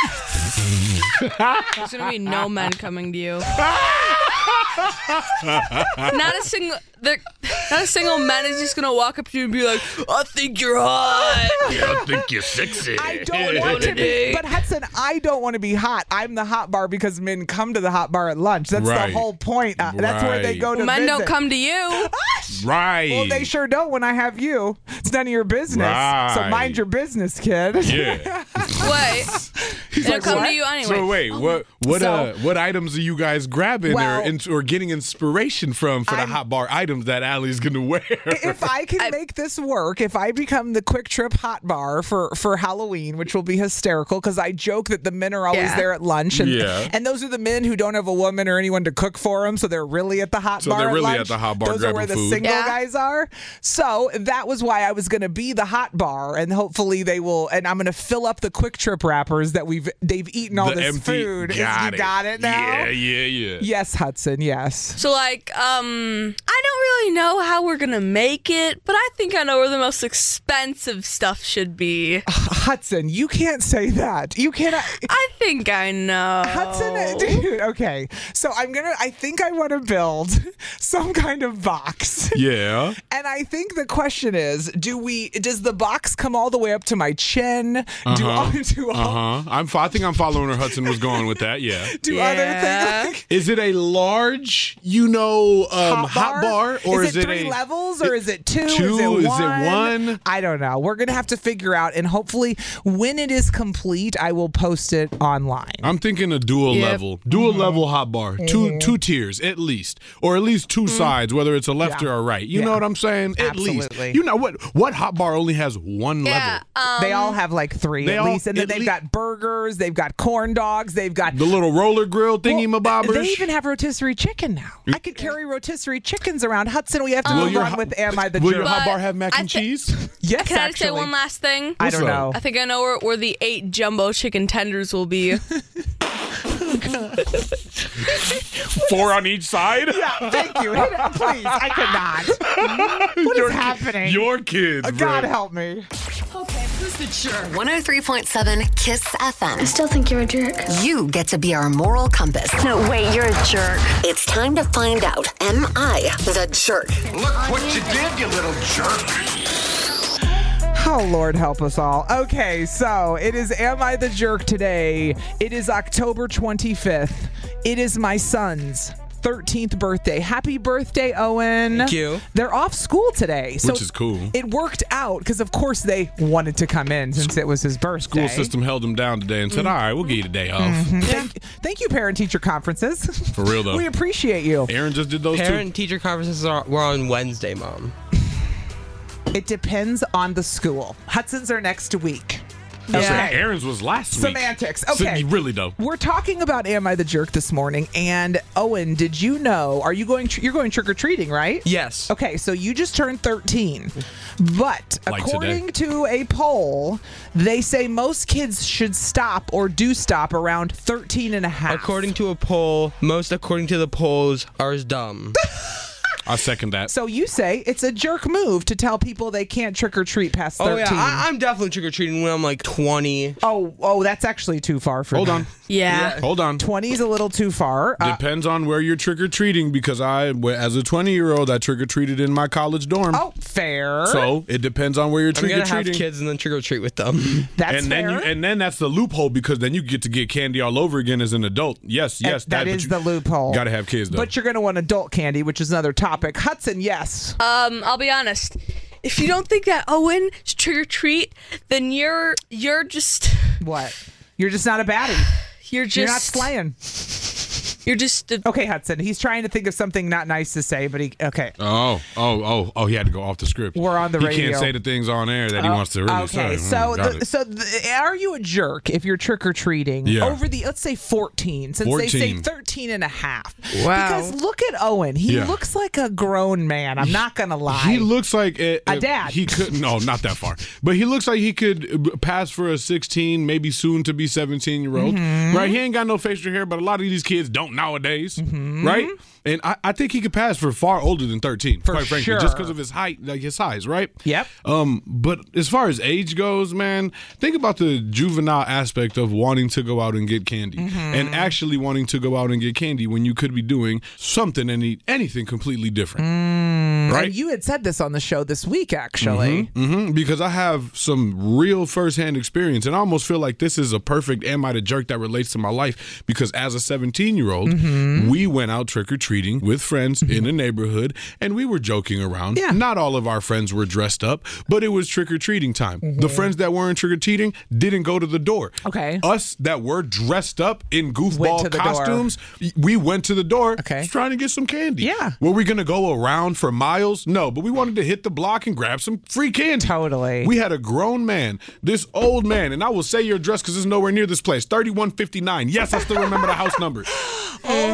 There's gonna be no men coming to you. Not a single, there- not a single man is just gonna walk up to you and be like, "I think you're hot." I think you're sexy. I don't want to be, but Hudson, I don't want to be hot. I'm the hot bar because men come to the hot bar at lunch. That's Right. the whole point. Uh, That's where they Right. go to Well, men don't visit. come to you. Right. Well, they sure don't when I have you. It's none of your business. So Right. mind your business, kid. Yeah. Wait, they don't like, come "What?" to you anyway. So wait, what what So- uh what items are you guys grabbing Well- or, in, or getting inspiration from for I'm- the hot bar items that Allie's gonna wear? If I can make this work, if I become the Quick Trip hot bar for, for Halloween, which will be hysterical because I joke that the men are always Yeah. there at lunch. And, Yeah. and those are the men who don't have a woman or anyone to cook for them. So they're really at the hot So bar. they're at really lunch. at the hot bar Those are where grabbing the food. single Yeah. guys are. So that was why I was going to be the hot bar. And hopefully they will. And I'm going to fill up the Quick Trip wrappers that we've they've eaten all The this empty- food. Is- Got you it. got it now? Yeah, yeah, yeah. Yes, Hudson. Yes. So like, um, I really know how we're gonna make it, but I think I know where the most expensive stuff should be. Hudson, you can't say that. You cannot. I think I know. Hudson, dude, okay. So I'm going to, I think I want to build some kind of box. Yeah. And I think the question is, do we, does the box come all the way up to my chin? Uh-huh. Do, all, do all, Uh-huh. I'm, I think I'm following where Hudson was going with that, yeah. do Yeah. other things? Like, Is it a large, you know, um, hot bar? Or is, is, it it three a, levels or is it two? two? Is it Is one? it one? I don't know. We're going to have to figure out, and hopefully when it is complete, I will post it online. I'm thinking a dual Yep. level, dual Mm-hmm. level hot bar, two two tiers at least, or at least two sides, whether it's a left Yeah. or a right. You Yeah. know what I'm saying? At Absolutely. least. You know what? What hot bar only has one Yeah. level? Um, They all have like three They at all- least, and then at they've lea- got burgers, they've got corn dogs, they've got The little roller grill thingy Well, mabobbers. They even have rotisserie chicken now. I could carry rotisserie chickens around. Hudson, we have to Will move your on hot- with Am I the Will Jerk? your hot But bar have mac I and thi- cheese? Yes, Can I actually. say one last thing? I What's don't up? know. I think I know where, where the eight jumbo chicken tenders will be. Four on each side? Yeah, thank you. Hit it, please. I cannot. What Your is ki- happening? Your kids, Uh, God bro. help me. Okay, who's the jerk? one oh three point seven Kiss F M. I still think you're a jerk. You get to be our moral compass. No, wait, you're a jerk. It's time to find out, am I the jerk? Look what you did, you little jerk. Oh, Lord help us all. Okay, so it is Am I the Jerk today. It is October twenty-fifth. It is my son's thirteenth birthday. Happy birthday, Owen. Thank you. They're off school today. So Which is cool. It worked out because, of course, they wanted to come in since it was his birthday. School system held him down today and said, all right, we'll give you a day off. Thank, thank you, parent-teacher conferences. For real, though. We appreciate you. Aaron just did those Parent teacher conferences are were on Wednesday, Mom. It depends on the school. Hudson's are next week. two. Okay. Aaron's was last week. Semantics. So, Okay. really, though. We're talking about Am I the Jerk this morning, and Owen, did you know? Are you going? Tr- you're going trick or treating, right? Yes. Okay, so you just turned thirteen, but Like according to a poll, they say most kids should stop or do stop around thirteen and a half. According to a poll, most according to the polls are dumb. I second that. So you say it's a jerk move to tell people they can't trick or treat past Oh thirteen. yeah, I, I'm definitely trick or treating when I'm like twenty. oh, oh, that's actually too far for Hold me. on. Yeah. Hold on. twenty's a little too far. Uh, Depends on where you're trick or treating because I, as a twenty year old, I trick or treated in my college dorm. oh, fair. So it depends on where you're I'm trick or gonna have treating. kids and then trick or treat with them. that's and fair. then you, and then that's the loophole because then you get to get candy all over again as an adult. Yes, yes, that but is you the loophole. Got to have kids though. But you're going to want adult candy, which is another topic. Hudson, yes. Um, I'll be honest. If you don't think that Owen is trick or treat, then you're you're just What? You're just not a baddie. you're just You're not slaying. You're just a, Okay, Hudson. He's trying to think of something not nice to say, but he okay. oh, oh, oh, oh, he had to go off the script. We're on the he radio. can't say the things on air that he Oh, wants to really okay, say. so Mm, got the, it. so the, are you a jerk if you're trick or treating Yeah. over the let's say fourteen since they say fourteen. thirteen and a half? Wow. Because look at Owen. He Yeah. looks like a grown man. I'm not going to lie. He looks like a, A dad. He could no, not that far, but he looks like he could uh, pass for a sixteen, maybe soon to be seventeen year old. Mm-hmm. Right? He ain't got no facial hair, but a lot of these kids don't nowadays. Mm-hmm. Right? And I, I think he could pass for far older than thirteen, For quite frankly, sure. just because of his height, like his size, right? Yep. Um, but as far as age goes, man, think about the juvenile aspect of wanting to go out and get candy, Mm-hmm. and actually wanting to go out and get candy when you could be doing something any anything completely different, right? And you had said this on the show this week, actually. hmm because I have some real firsthand experience, and I almost feel like this is a perfect "am I the jerk" that relates to my life. Because as a seventeen-year-old, Mm-hmm. we went out trick or treating with friends in a neighborhood, and we were joking around. Yeah. Not all of our friends were dressed up, but it was trick or treating time. The friends that weren't trick or treating didn't go to the door. Okay. Us that were dressed up in Went goofball to the door. costumes, we went to the door, Okay. trying to get some candy. Yeah. Were we gonna go around for miles? No, but we wanted to hit the block and grab some free candy. Totally. We had a grown man, this old man, and I will say your address because it's nowhere near this place. thirty-one fifty-nine. Yes, I still remember the house number. Oh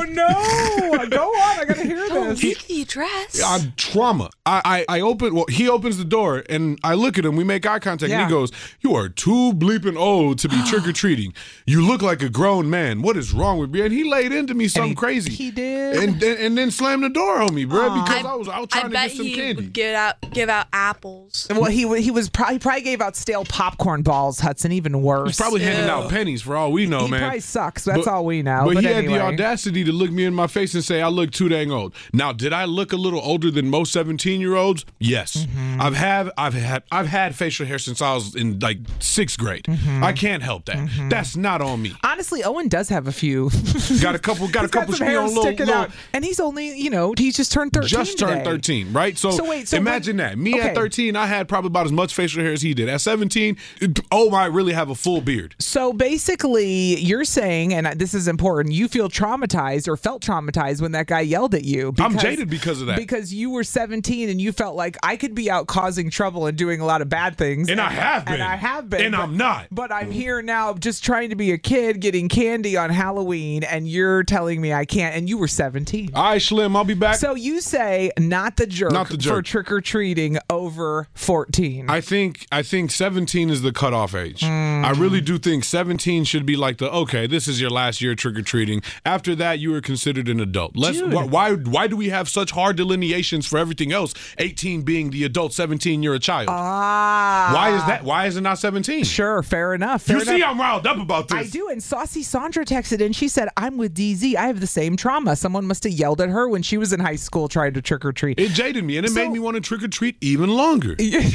no! Go on, I gotta hear Don't this. leak the address. I'm trauma. I, I I open. Well, he opens the door, and I look at him. We make eye contact, Yeah. and he goes, "You are too bleeping old to be trick or treating. You look like a grown man. What is wrong with you?" And he laid into me something he- crazy. he did? and, and and then slammed the door on me, bro, because I, was out I trying to bet get some he candy. would give out give out apples. Well, he wa- he was probably, he probably gave out stale popcorn balls, Hudson, even worse. He's probably handing Ew. out pennies for all we know, he man. probably sucks. That's But- all we know. But, But, he had anyway. the audacity to look me in my face and say I look too dang old. Now, did I look a little older than most seventeen-year-olds? Yes. Mm-hmm. I've had I've had I've had facial hair since I was in like sixth grade. Mm-hmm. I can't help that. That's not on me. Honestly, Owen does have a few. Got a couple. Got a He's couple got some hair on little, sticking little out, and he's only, you know, he's just turned thirteen. just turned today. thirteen, right? So, So wait, so imagine when- that. Me okay. at thirteen, I had probably about as much facial hair as he did. At seventeen, oh, I really have a full beard. So basically, you're saying, and this is important, you feel traumatized or felt traumatized when that guy yelled at you. I'm because- jaded because of that. Because you were seventeen and you felt like I could be out causing trouble and doing a lot of bad things. And I have been. And I have been. And but- I'm not. But I'm here now just trying to be a kid getting candy on Halloween, and you're telling me I can't, and you were seventeen. All right, Slim, I'll be back. So you say not the jerk, Not the jerk. for trick-or-treating over fourteen. I think I think seventeen is the cutoff age. Mm. I really do think seventeen should be like the okay, this is your last year trick or treating. After that, you are considered an adult. Let's Dude. why, why why do we have such hard delineations for everything else? eighteen being the adult, seventeen you're a child. Ah. Why is that? Why is it not seventeen? Sure, fair enough. Fair You see, enough. I'm riled up about this. I do. And Saucy Sandra texted in. She said, I'm with D Z. I have the same trauma. Someone must have yelled at her when she was in high school trying to trick or treat. It jaded me, and it So- made me want to trick or treat even longer.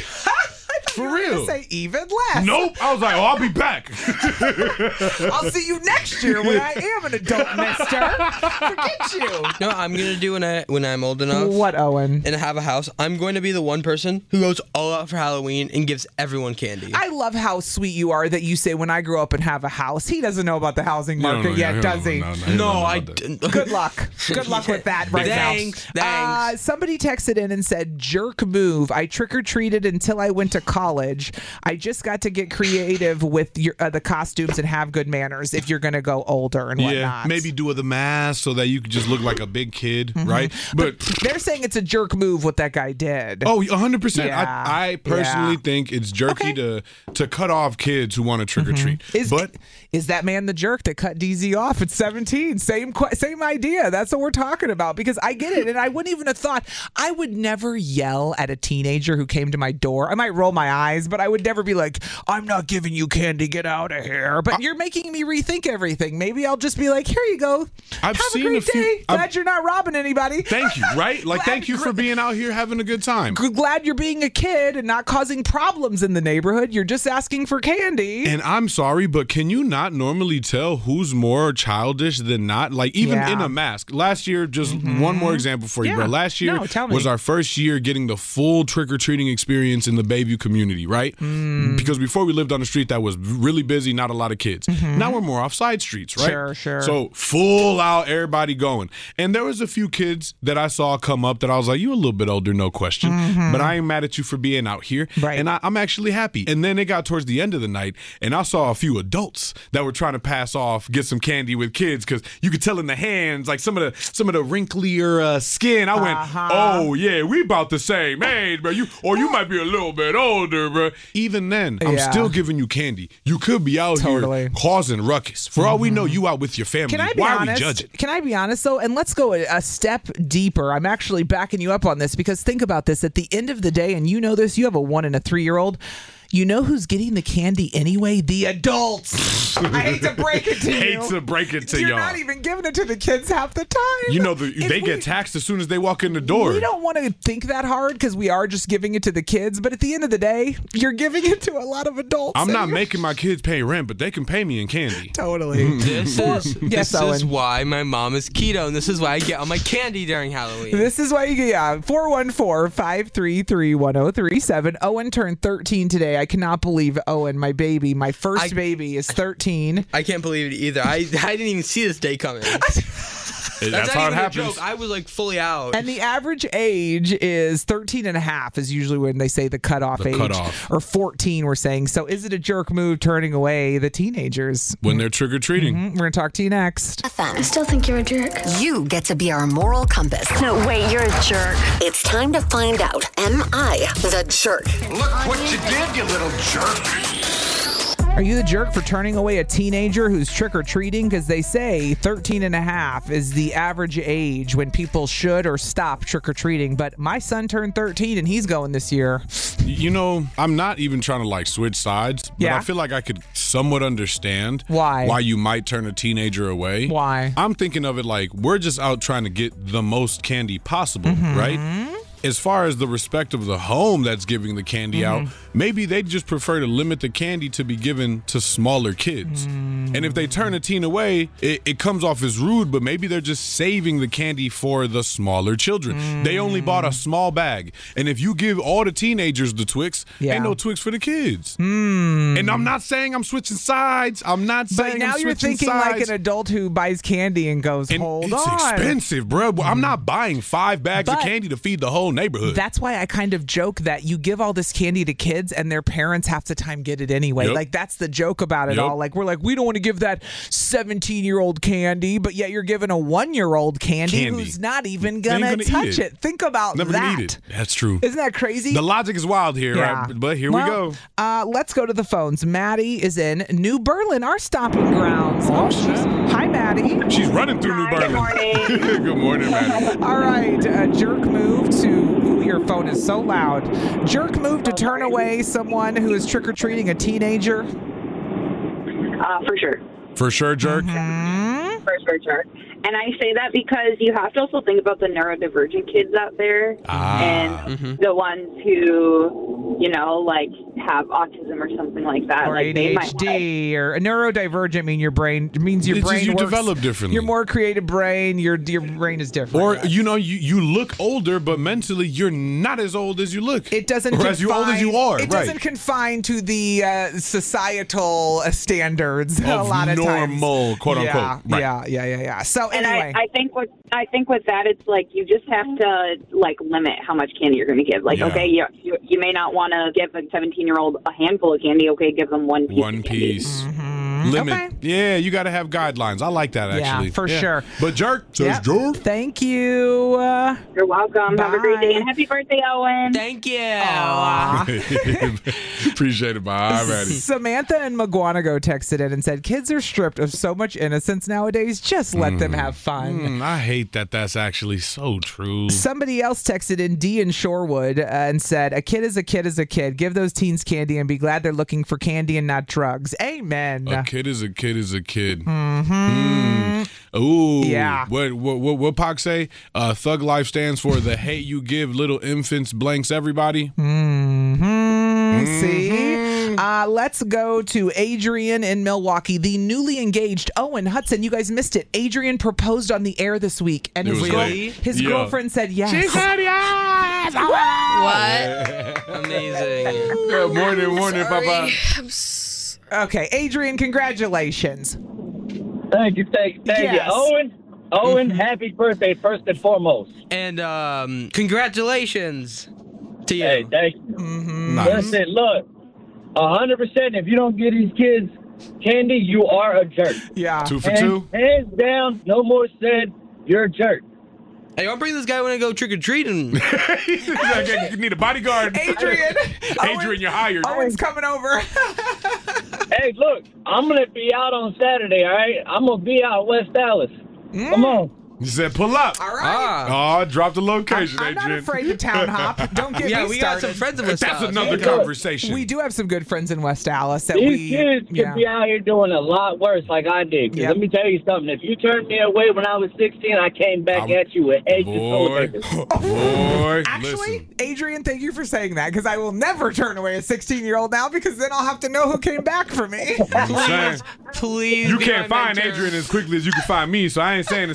For real. Say even less. Nope. I was like, oh, I'll be back. I'll see you next year when I am an adult, mister. Forget you. No, I'm gonna do when I when I'm old enough. What, Owen? And have a house. I'm going to be the one person who goes all out for Halloween and gives everyone candy. I love how sweet you are that you say when I grow up and have a house. He doesn't know about the housing You don't market know- yet, you does don't he? know- no, no, you no, don't know I about that. didn't. Good luck. Good luck with that right Thanks, now. thanks. Uh, somebody texted in and said, jerk move. I trick-or-treated until I went to college. I just got to get creative with your, uh, the costumes and have good manners if you're going to go older and Yeah, whatnot. maybe do the mask so that you could just look like a big kid, Mm-hmm. right? But They're saying it's a jerk move what that guy did. oh, one hundred percent. Yeah, I, I personally yeah. think it's jerky Okay. to to cut off kids who want to trick or treat. Is, But is that man the jerk that cut D Z off at seventeen? Same que- same idea. That's what we're talking about because I get it. And I wouldn't even have thought, I would never yell at a teenager who came to my door. I might roll my eyes, but I would never be like, I'm not giving you candy. Get out of here. But you're making me rethink everything. Maybe I'll just be like, here you go. I've Have seen a great a few- day. I've- Glad you're not robbing anybody. thank you, right? Like, Glad- thank you for being out here having a good time. Glad you're being a kid and not causing problems in the neighborhood. You're just asking for candy. And I'm sorry, but can you not normally tell who's more childish than not? Like, even Yeah. in a mask. Last year, just one more example for you, Yeah. bro. Last year No, tell me. was our first year getting the full trick-or-treating experience in the Bayview community, right? Mm. Because before we lived on the street that was really busy, not a lot of kids. Now we're more off side streets, right? Mm-hmm. Sure, sure. So full out, everybody going. And there was a few kids that I saw come up that I was like, you a little bit older, no question. But I ain't mad at you for being out here. Mm-hmm. Right. And I, I'm actually happy. And then it got towards the end of the night, and I saw a few adults that were trying to pass off, get some candy with kids, because you could tell in the hands, like some of the some of the wrinklier uh, skin. I went, Uh-huh. oh yeah, we about the same age, bro. You or you might be a little bit older, bro. Even then, I'm Yeah. still giving you candy. You could be out Totally. here causing ruckus. For all we know, you out with your family. Can I be Why honest? are we judging? Can I be honest though? And let's go a, a step deeper. I'm actually backing you up on this because think about this. At the end of the day, and you know this, you have a one and a three year old. You know who's getting the candy anyway? The adults. I hate to break it to you. Hate to break it to You're y'all. not even giving it to the kids half the time. You know, the, If they we- get taxed as soon as they walk in the door. We don't want to think that hard because we are just giving it to the kids. But at the end of the day, you're giving it to a lot of adults. I'm and not you're- making my kids pay rent, but they can pay me in candy. Totally. This For- is Yes, this Owen. is why my mom is keto, and this is why I get all my candy during Halloween. This is why you get, yeah, four one four, five three three, one oh three seven. Owen turned thirteen today. I cannot believe Owen, my baby, my first I- baby, is thirteen. I can't believe it either. I I didn't even see this day coming. That's, That's how not it even a happens. joke. I was like fully out. And the average age is thirteen and a half is usually when they say the cutoff The age. cutoff. Or fourteen, we're saying. So is it a jerk move turning away the teenagers? When they're trick-or-treating. Mhm. We're going to talk to you next. I still think you're a jerk. You get to be our moral compass. No, wait, you're a jerk. It's time to find out, am I the jerk? Look what you did, you little jerk. Are you the jerk for turning away a teenager who's trick-or-treating? Because they say thirteen and a half is the average age when people should or stop trick-or-treating. But my son turned thirteen and he's going this year. You know, I'm not even trying to like switch sides, but Yeah. I feel like I could somewhat understand Why? why you might turn a teenager away. Why? I'm thinking of it like we're just out trying to get the most candy possible, Mm-hmm. right? As far as the respect of the home that's giving the candy Mm-hmm. out, maybe they just prefer to limit the candy to be given to smaller kids. Mm. And if they turn a teen away, it, it comes off as rude, but maybe they're just saving the candy for the smaller children. They only bought Mm. a small bag. And if you give all the teenagers the Twix, Yeah. ain't no Twix for the kids. Hmm. And I'm not saying I'm switching sides. I'm not saying But now I'm you're switching thinking sides. like an adult who buys candy and goes, And hold it's on. expensive, bro. I'm not buying five bags of But candy to feed the whole neighborhood. That's why I kind of joke that you give all this candy to kids and their parents half the time get it anyway. Yep. Like that's the joke about it Yep. all. Like we're like, we don't want to give that seventeen year old candy, but yet you're giving a one year old candy, Candy. who's not even They ain't gonna, gonna eat touch it. it. Think about Never that. gonna eat it. That's true. Isn't that crazy? The logic is wild here, Yeah. right? But here Well, we go. Uh, let's go to the phones. Maddie is in New Berlin, our stopping grounds. Oh, she's hi, Maddie. She's running through New Berlin. Good morning, Maddie. All right, a jerk move to. Ooh, your phone is so loud. Jerk move to turn away someone who is trick or treating a teenager. Uh, for sure. For sure, jerk. Mm-hmm. For sure, sure. And I say that because you have to also think about the neurodivergent kids out there Ah. and the ones who, you know, like have autism or something like that. Or like A D they H might D, or a neurodivergent mean your brain means your It's just brain you works, develop differently. Your more creative brain, your your brain is different. Or you know, you, you look older, but mentally you're not as old as you look. It doesn't or confine, as you old as you are. It right. doesn't confine to the uh, societal uh, standards a Of lot of times. normal, quote yeah, unquote. Right. Yeah, yeah, yeah, yeah. So And anyway, I, I think with I think with that, it's like you just have to like limit how much candy you're going to give. Like, Yeah. okay, you, you you may not want to give a seventeen year old a handful of candy. Okay, give them one piece. One of candy. piece. Limit. Okay. Yeah, you got to have guidelines. I like that, Yeah, actually. for sure. But jerk says Yep. jerk. Thank you. Uh, You're welcome. Have a great day Bye. and happy birthday, Owen. Thank you. Appreciate it, bye. I'm ready. Samantha and McGuanago texted in and said, "Kids are stripped of so much innocence nowadays. Just let them have fun." Mm, I hate that that's actually so true. Somebody else texted in, D in Shorewood, uh, and said, "A kid is a kid is a kid. Give those teens candy and be glad they're looking for candy and not drugs." Amen. A kid is a kid is a kid. Mm-hmm. Mm. Ooh. Yeah. What what what, what Pac say? Uh, Thug life stands for the hate you give little infants blanks everybody. Mm-hmm. See? Uh, let's go to Adrian in Milwaukee, the newly engaged Owen Hudson. You guys missed it. Adrian proposed on the air this week, and It his, was girl- late. his Yeah. girlfriend said yes. She said yes. What? Amazing. Good morning, morning, Papa. I'm s- Okay, Adrian, congratulations. Thank you, thank you, thank Yes. you. Owen, Owen, happy birthday, first and foremost. And um, congratulations to you. Hey, thank you. Mm-hmm. Listen, look, one hundred percent, if you don't get these kids candy, you are a jerk. Yeah. Two for hands, two. Hands down, no more said, you're a jerk. Hey, don't bring this guy when I go trick or treating. You need a bodyguard. Adrian. Adrian, you're hired. Owen's coming over. Hey, look, I'm going to be out on Saturday, all right? I'm going to be out West Dallas. Come on. You said pull up. All right. Oh, drop the location, I'm not Adrian. afraid to town hop. Don't get yeah, me we started. got some friends in West That's Dallas. another Hey, conversation. We do have some good friends in West Dallas that These we. kids could yeah. be out here doing a lot worse like I did. 'Cause Yep. let me tell you something. If you turned me away when I was sixteen, I came back I'm- at you with eggs and Boy, soda. boy, Actually, listen. Adrian, thank you for saying that because I will never turn away a sixteen-year-old now because then I'll have to know who came back for me. I'm saying, Please. you be can't my find mentor. Adrian as quickly as you can find me, so I ain't saying the same thing.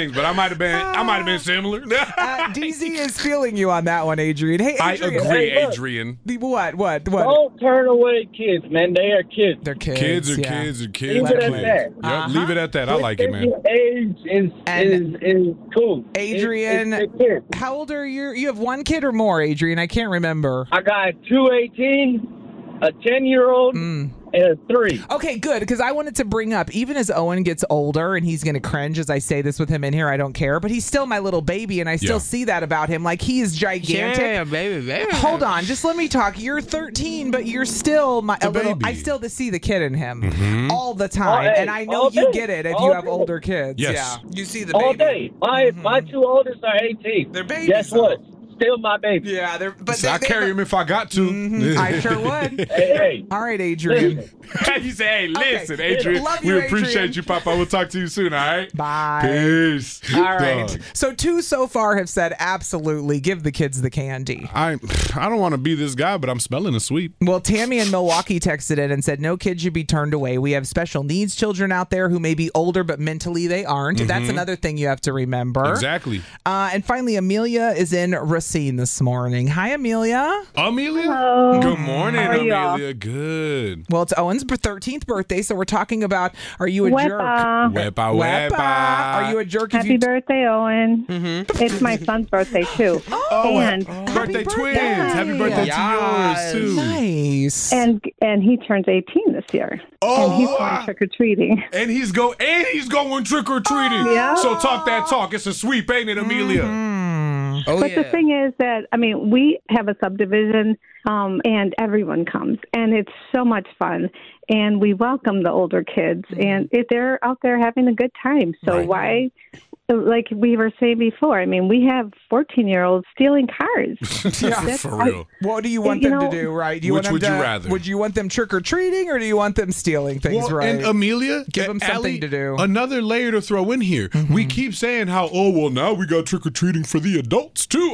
things, but I might have been I might have been similar. Uh, D Z is feeling you on that one, Adrian. Hey, I Adrian. agree, Hey, look. Adrian. The- What? What? What? Don't turn away kids, man. They are kids. They're kids. Kids are yeah. kids are kids Leave are it at kids. that. Yep, Uh-huh. leave it at that. I like it, man. Age is And- is is cool. Adrian, It's, it's, it's kids. how old are you? You have one kid or more, Adrian? I can't remember. I got two eighteen, a ten year old, Mm. and a three. Okay, good, because I wanted to bring up, even as Owen gets older, and he's going to cringe as I say this with him in here, I don't care, but he's still my little baby, and I still Yeah. see that about him. Like, he is gigantic. Yeah, baby, baby. Hold on, just let me talk. You're thirteen, but you're still my a a little. baby. I still see the kid in him Mhm. all the time, Oh, hey, and I know all you day, get it if all you have day. older kids. Yes. Yeah, you see the All baby. day. My my two oldest are eighteen. They're babies, Guess though. what? Still my baby. Yeah, they're. But So they, I they- carry him if I got to. Mhm, I sure would. Hey, hey. All right, Adrian. Listen. You say, hey, listen, Okay. Adrian. Love you, we appreciate Adrian. you, Papa. We'll talk to you soon, all right? Bye. Peace. All right. Dog. So two so far have said absolutely give the kids the candy. I I don't want to be this guy, but I'm smelling a sweet. Well, Tammy in Milwaukee texted in and said, no kid should be turned away. We have special needs children out there who may be older, but mentally they aren't. That's another thing you have to remember. Exactly. Uh, and finally, Amelia is in Racine this morning. Hi, Amelia. Amelia? Hello. Good morning, How are y'all? Amelia. Good. Well, it's Owen's thirteenth birthday, so we're talking about, are you a jerk? Wepa. Wepa, Wepa. wepa. Are you a jerk? if Happy you birthday, Owen. Mm-hmm. It's my son's birthday, too. Oh, and Birthday twins. Happy birthday Yes. to yours, too. Nice. and and he turns eighteen this year. Oh, and he's going trick or treating. And he's go and he's going trick or treating. Yeah. So talk that talk. It's a sweep, ain't it, Amelia? Mm. Oh, But yeah. the thing is that, I mean, we have a subdivision um, and everyone comes, and it's so much fun. And we welcome the older kids, and if they're out there having a good time. So Right. why, like we were saying before, I mean, we have fourteen-year-olds stealing cars. That's- For real. What do you want You them know- to do, right? Do you Which want them would you to, rather? Would you want them trick or treating, or do you want them stealing things, Well, right? and Amelia, Give 'em uh, something Allie, to do. Mm-hmm. Another layer to throw in here. We keep saying how, oh, well, now we got trick or treating for the adults too.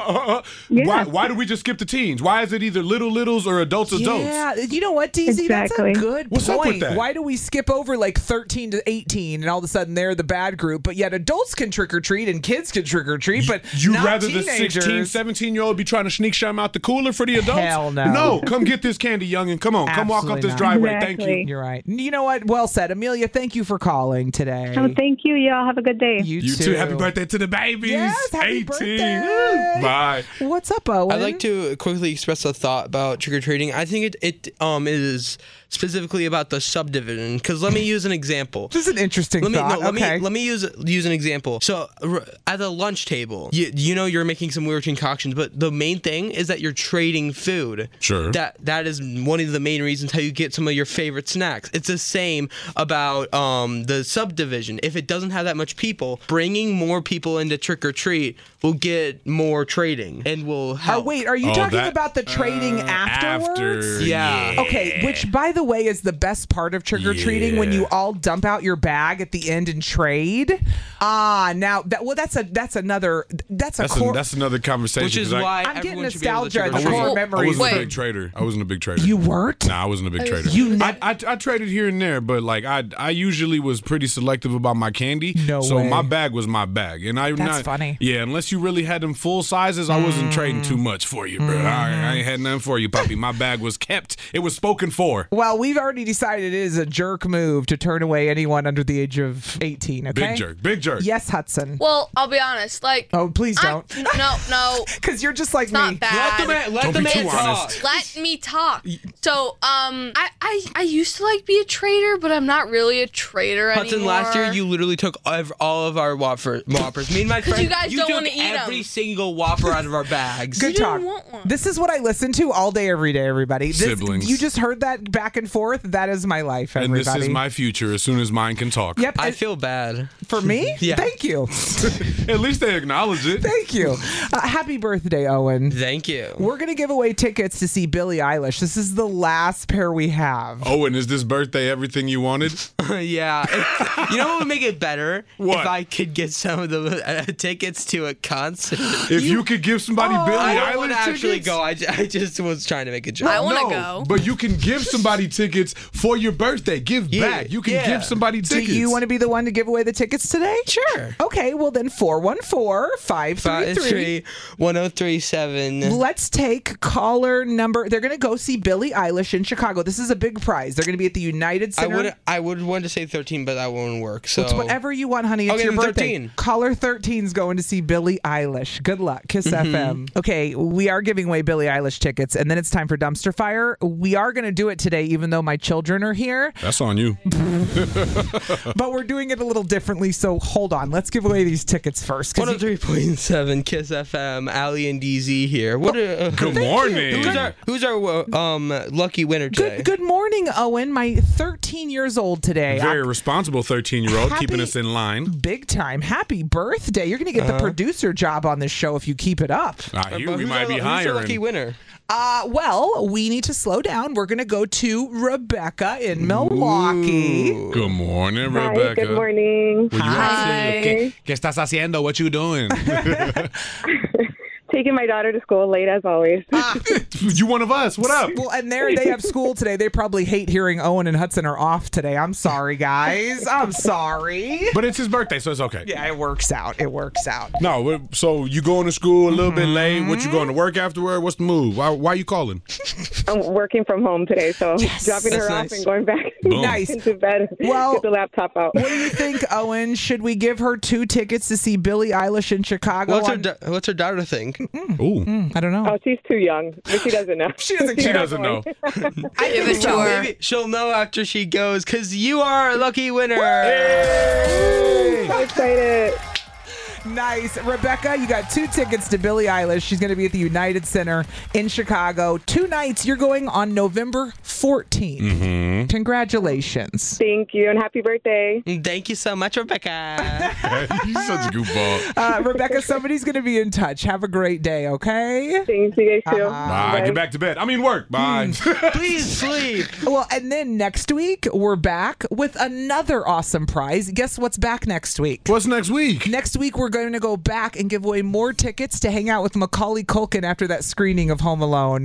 Yeah. Why? Why do we just skip the teens? Why is it either little littles or adults adults? Yeah, you know what, D Z? Exactly. That's a good What's point. up with that? Why do we skip over like thirteen to eighteen, and all of a sudden they're the bad group, but yet adults can trick or treat and kids can trick or treat, but You'd not rather the teenagers. sixteen, seventeen year old be trying to sneak shine out the cooler for the adults? Hell no. No, come get this candy, youngin'. Come on, come walk up Absolutely this not. driveway. Thank Exactly. you. You're right. You know what? Well said, Amelia. Thank you for calling today. Oh, thank you. Y'all have a good day. You, You too. Happy birthday to the babies. Yes, happy eighteen. birthday. Woo. Bye. What's up, Owen? I'd like to quickly express a thought about trick or treating. I think it, it um is specifically about the subdivision. Because let me use an example. This is an interesting Let me thought. no, let okay. me let me use use an example. So r- at the lunch table, you you know you're making some weird concoctions, but the main thing is that you're trading food. Sure. That that is one of the main reasons how you get some of your favorite snacks. It's the same about um the subdivision. If it doesn't have that much people, bringing more people into trick or treat will get more trading and will Oh, help. wait, are you Oh, talking that- about the trading uh, afterwards? after, Yeah. Okay, which by the way is the best part of trick or treating when Yeah. you all dump out your bag at the end and trade. Ah, now that well, that's a that's another that's a That's, core. a, that's another conversation. Which is 'cause I- why I'm getting everyone should be able to nostalgia trick or and treat. core Well, I memories. wasn't Wait. a big trader. I wasn't a big trader. You weren't? Nah, I wasn't a big trader. You ne- I, I I traded here and there, but like I I usually was pretty selective about my candy. No So way. my bag was my bag, and I That's not, funny. Yeah, unless you really had them full sizes, I wasn't trading too much for you, bro. I, I ain't had nothing for you, puppy. My bag was kept. It was spoken for. Well, we've already decided it is a jerk move to turn away anyone under the age of eighteen. Okay. Big jerk. Big jerk. Yes, Hudson. Well, I'll be honest. Like, Oh, please I'm- don't. no, no, Because you're just like it's me. not bad. Let the man, let Don't the be man too talk. honest. Let me talk. So, um, I, I, I used to like be a trader, but I'm not really a trader Hudson, anymore. last year you literally took ev- all of our Whopper, Whoppers. Me and my 'Cause friends, you guys don't took wanna eat 'em. every single Whopper out of our bags. Good didn't talk. want one. This is what I listen to all day, every day, everybody. This, Siblings. You just heard that back and forth. That is my life, And everybody. this is my future. As soon as mine can talk. Yep. I and- feel bad. for me? Yeah. Thank you. At least they acknowledge it. Thank you. Uh, happy birthday, Owen. Thank you. We're going to give away tickets to see Billie Eilish. This is the last pair we have. Oh, and is this birthday everything you wanted? yeah. If- you know what would make it better? What? If I could get some of the uh, tickets to a concert. If you, could give somebody Oh, Billie I Eilish don't want to actually tickets? go. I, ju- I just was trying to make a joke. I want to No, go. but you can give somebody tickets for your birthday. Give Yeah, back. You can yeah. give somebody Do tickets. you want to be the one to give away the tickets today? Sure. Okay, well then four one four, five three three, one oh three seven. Let's take caller number. They're going to go see Billie Eilish in Chicago. This is a big prize. They're going to be at the United I Center. would I would want to say thirteen, but that won't work. So It's whatever you want, honey. It's Okay, your then birthday. thirteen. Caller thirteen's going to see Billie Eilish. Good luck. Kiss Mhm. F M. Okay, we are giving away Billie Eilish tickets, and then it's time for Dumpster Fire. We are going to do it today, even though my children are here, That's on you. but we're doing it a little differently, so hold on. Let's give away these tickets first. 'cause one oh three point seven Kiss F M, Ali and D Z here. What? Uh, Good morning. Who's our Who's our uh, um lucky winner today? Good, good morning, Owen. My thirteen years old today. Very responsible thirteen-year-old, Happy- keeping us in line. Big time. Happy birthday. You're going to get the Uh-huh. producer job on this show if you keep it up. I hear But we who's might our, be who's our hiring. lucky winner? Uh, well, we need to slow down. We're going to go to Rebecca in Milwaukee. Ooh. Good morning, Hi, Rebecca. good morning. What you up to? Hi. ¿Qué, ¿Qué estás haciendo? What you doing? Taking my daughter to school late as always. You one of us. What up? Well, and there they have school today. They probably hate hearing Owen and Hudson are off today. I'm sorry, guys. I'm sorry. But it's his birthday, so it's okay. Yeah, it works out. It works out. No, what- so you going to school a little bit late. What you going to work afterward? What's the move? Why, why you calling? I'm working from home today, so dropping her That's off nice. and going back Boom. Nice. into bed. Well- get the laptop out. What do you think, Owen? Should we give her two tickets to see Billie Eilish in Chicago? What's her on- da- What's her daughter think? Ooh. I don't know. Oh, she's too young, but she doesn't know. She doesn't She care. doesn't know. I Give it to so. her. Maybe she'll know after she goes, because you are a lucky winner. So excited. Nice. Rebecca, you got two tickets to Billie Eilish. She's going to be at the United Center in Chicago. Two nights. You're going on November fourteenth. Mm-hmm. Congratulations. Thank you, and happy birthday. Thank you so much, Rebecca. He's such a goofball. Uh, Rebecca, somebody's going to be in touch. Have a great day, okay? Thanks, you guys too. Uh-huh. Bye. Get back to bed. I mean, work. Bye. Please sleep. Well, and then next week, we're back with another awesome prize. Guess what's back next week? What's next week? Next week, we're going to go back and give away more tickets to hang out with Macaulay Culkin after that screening of Home Alone.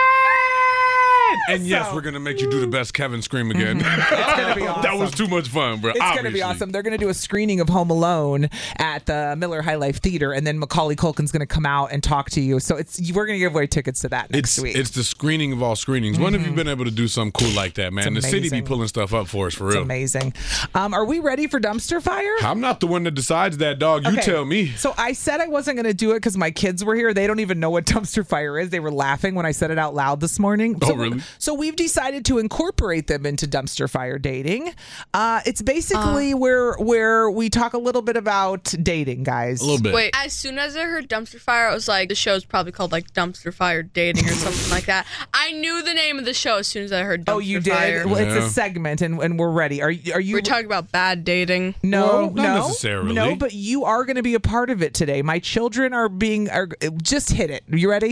And yes, So- we're gonna make you do the best Kevin scream again. It's gonna be awesome. That was too much fun, bro. It's going to be awesome. They're going to do a screening of Home Alone at the Miller High Life Theater, and then Macaulay Culkin's going to come out and talk to you. So it's we're going to give away tickets to that next It's week. it's the screening of all screenings. When have you been able to do something cool like that, man? The It's city be amazing. pulling stuff up for us for It's real. amazing. Um, are we ready for Dumpster Fire? I'm not the one that decides that, dog. You Okay. tell me. So I said I wasn't going to do it because my kids were here. They don't even know what dumpster fire is. They were laughing when I said it out loud this morning. Oh, So- really? So we've decided to incorporate them into dumpster fire dating. Uh, it's basically where where we talk a little bit about dating, guys. A little bit. Wait, as soon as I heard Dumpster Fire, I was like, the show's probably called like Dumpster Fire Dating or something like that. I knew the name of the show as soon as I heard Dumpster Oh, you Fire. did. Well, it's Yeah. a segment, and, and we're ready. Are you? Are you? We're talking about bad dating. No, Well, not no, necessarily. no. But you are going to be a part of it today. My children are being. Are just hit it. You ready?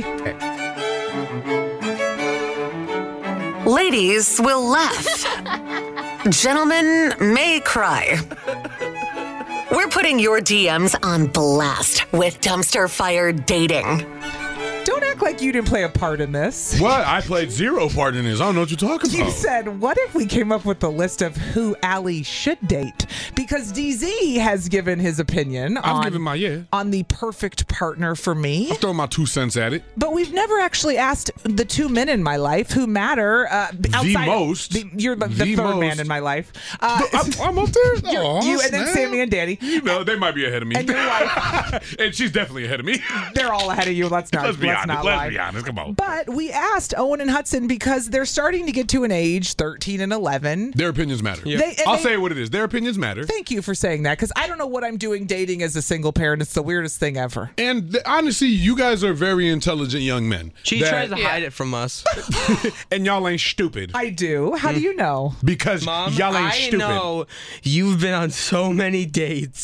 Ladies will laugh. Gentlemen may cry. We're putting your D Ms on blast with Dumpster Fire Dating. Don't act like you didn't play a part in this. What? I played zero part in this. I don't know what you're talking You about. said, what if we came up with a list of who Allie should date? Because D Z has given his opinion I've on, given my yeah. on the perfect partner for me. I'll throw my two cents at it. But we've never actually asked the two men in my life who matter. Uh, outside most. The, you're the, the, The third most. man in my life. Uh, I'm, I'm up there. you're- Aw, you and then snap. Sammy and Danny. You know, they might be ahead of me. And your wife. And she's definitely ahead of me. They're all ahead of you. Let's not. Let's be honest. not Let's lie. be honest. Come on. But we asked Owen and Hudson because they're starting to get to an age, thirteen and eleven. Their opinions matter. They- and I'll they- say what it is. Their opinions matter. Thank you for saying that because I don't know what I'm doing dating as a single parent. It's the weirdest thing ever. And th- honestly, you guys are very intelligent young men. She that- tries to hide it from us. and y'all ain't stupid. I do. How do you know? Because Mom, y'all ain't I stupid. know you've been on so many dates.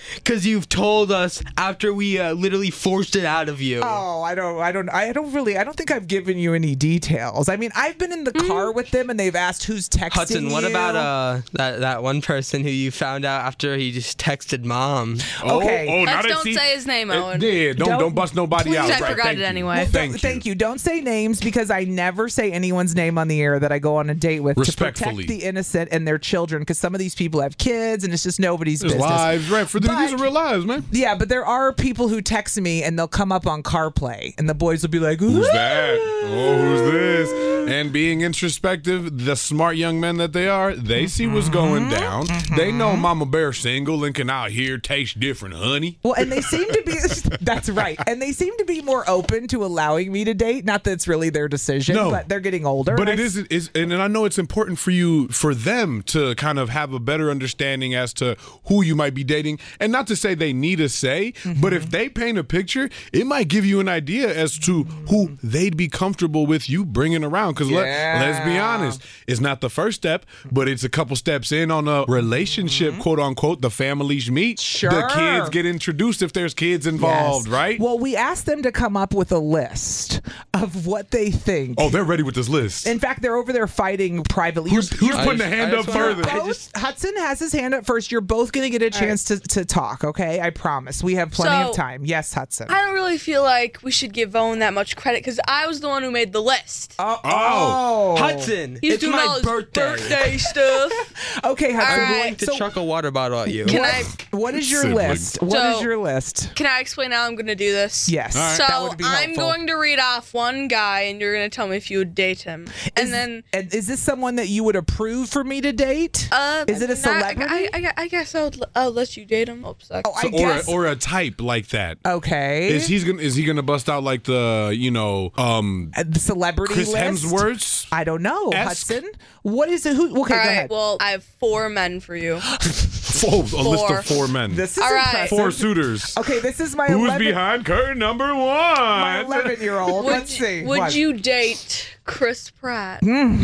because you've told us after we uh, literally forced it out of you. Oh, I don't, I don't, I don't really, I don't think I've given you any details. I mean, I've been in the car with them and they've asked who's texting Hudson, what you. about uh that that one person who you found out after he just texted mom? Okay. Oh, oh, Let's now that don't see- say his name, it- Owen. Yeah, don't, don't Don't- bust nobody please. out. I Right, forgot thank it you. anyway. Well, Thank don't, you. thank you. Don't say names because I never say anyone's name on the air that I go on a date with to Respectfully. protect the innocent and their children because some of these people have kids and it's just nobody's There's business. lives, right? For the, these But- are real lives, man. Yeah, but there are people who text me and they'll come up on CarPlay and the boys will be like, Who's that? Oh, who's this? And being introspective, the smart young men that they are, they see what's going down. They know Mama Bear single and can out here taste different honey. Well, and they seem to be, that's right. And they seem to be more open to allowing me to date. Not that it's really their decision, No. but they're getting older. But I it is, is, and I know it's important for you, for them to kind of have a better understanding as to who you might be dating. And not to say they need a say, but if they paint a picture, it might give you an idea as to who they'd be comfortable with you bringing around. Because let, let's be honest, it's not the first step, but it's a couple steps in on a relationship, quote unquote. The families meet. Sure. The kids get introduced if there's kids involved, Yes. right? Well, we asked them to come up with a list of what they think. Oh, they're ready with this list. In fact, they're over there fighting privately. Who's, You're- who's you're- putting a hand I up just wanna- further? I both- just- Hudson has his hand up first. You're both going to get a chance to, to talk, okay? I promise. We have plenty So- of time. Yes, Hudson. I don't really feel like we should give Owen that much credit because I was the one who made the list. Oh, Oh. Hudson, He's it's doing my all his birthday. birthday stuff. okay, Hudson. All I'm right. going to So- chuck a water bottle at you. Can what, I what is your Siblings. list? What is So- your list? can I explain how I'm going to do this? Yes. All right. That So would be I'm helpful. going to read off one guy, and you're going to tell me if you would date him, and is, then. and is this someone that you would approve for me to date? Uh, is it a I- celebrity? I, I, I guess I'll, I'll let you date him. Oh, sucks. Oh, I So- or, guess. a, or a type like that. okay. Is he's gonna is he gonna bust out like the you know um Uh, the celebrity Chris list? Hemsworth's? I don't know, Esque? Hudson. What is it? Who? Okay, All go right. ahead. Well, I have four men for you. Four, a list Four. of four men. This is All right. impressive. Four suitors. Okay, this is my Who's eleven, behind curtain number one? my eleven-year-old. Would, Let's see. would What? you date Chris Pratt?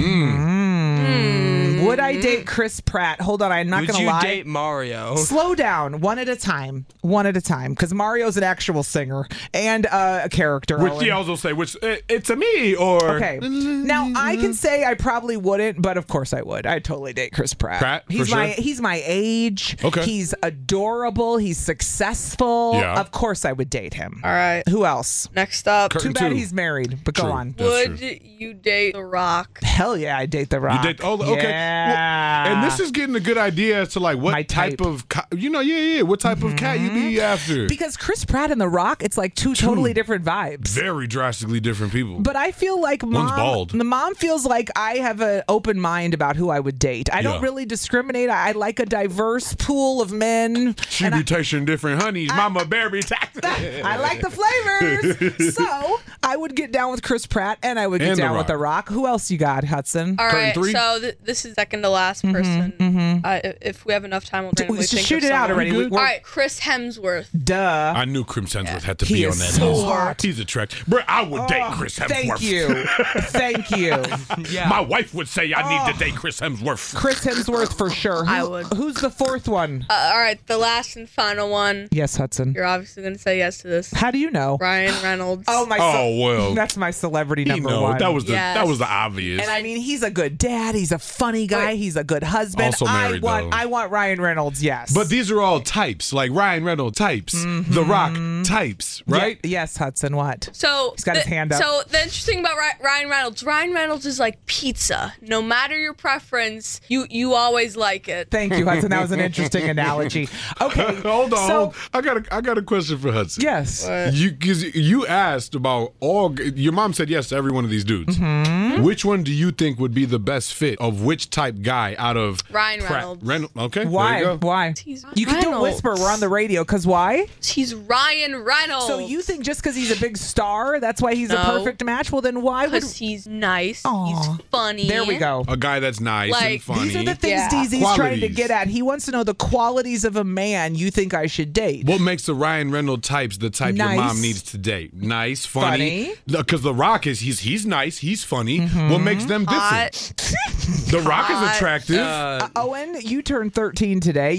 Mm. Would I date Chris Pratt? Hold on, I'm not Would gonna you lie. date Mario? Slow down, one at a time, one at a time, because Mario's an actual singer and uh, a character. Which Owen. he also say, which uh, it's a me or Okay. Now I can say I probably wouldn't, but of course I would. I'd totally date Chris Pratt. Pratt, for he's my sure? he's my age. Okay. He's adorable. He's successful. Yeah. Of course I would date him. All right. Who else? Next up, Curtain Too bad two. he's married, but True. go on. That's would true. you date The Rock? Hell yeah, I date The Rock. You date, oh, okay. Yeah. Well, and this is getting a good idea as to like what My type. type. of co- you know yeah yeah what type of cat you be after. because Chris Pratt and The Rock, it's like two totally different vibes. Very drastically different people. But I feel like mom, One's bald. the mom feels like I have an open mind about who I would date. I don't Yeah. really discriminate. I, I like a diverse pool of men. she and be I, tasting different honeys. Mama Bear be tasting. I like the flavors. So I would get down with Chris Pratt and I would get And The down with Rock. The Rock. Who else you got, Hudson? All Curtain right. three? So th- this is second to last person. Uh, i- if we have enough time, we'll randomly Just think shoot of it out someone. already. We- All we're- right, Chris Hemsworth. Duh. I knew Chris Hemsworth had to He be on is that so list. hot. He's attractive. Bro, I would date Oh, Chris Hemsworth. Thank you. Thank you. Yeah. My wife would say I need to date Chris Hemsworth. Chris Hemsworth for sure. Who- I would. Who's the fourth one? Uh, all right, the last and final one. Yes, Hudson. You're obviously going to say yes to this. How do you know? Ryan Reynolds. Oh my. Oh, well. That's my celebrity He number know, one. that was the Yes. that was the obvious. And I mean, he's a good dad. He's a funny guy. Wait. He's a good husband. Also married, I want, though. I want Ryan Reynolds. Yes. But these are all types, like Ryan Reynolds types, The Rock types, right? Yeah, yes, Hudson. What? So He's got the, his hand up. So the interesting about Ry- Ryan Reynolds, Ryan Reynolds is like pizza. No matter your preference, you you always like it. Thank you, Hudson. That was an interesting analogy. Okay. hold on, So, hold. I got a I got a question for Hudson. yes. You because you asked about all. Your mom said yes to every one of these dudes. Mm-hmm. Which one do you think would be the best fit of which type guy out of Ryan Pratt- Reynolds. Reynolds. Okay. Why? There you go. Why? He's You can don't Reynolds. whisper. We're on the radio. Cause why? He's Ryan Reynolds. So you think just because he's a big star, that's why he's a No. perfect match? Well, then why would? because he's nice, Aw. he's funny. There we go. A guy that's nice and Like, funny. These are the things Yeah. D Z's trying to Qualities. get at. He wants to know the qualities of a man you think I should date. What makes the Ryan Reynolds types the type Nice. your mom needs to date? Nice, funny. Funny. Because The Rock is he's he's nice, he's funny. What makes them different? Hot. The Rock is Hot. attractive. Uh, Uh, Owen, you turned thirteen today. You guys aren't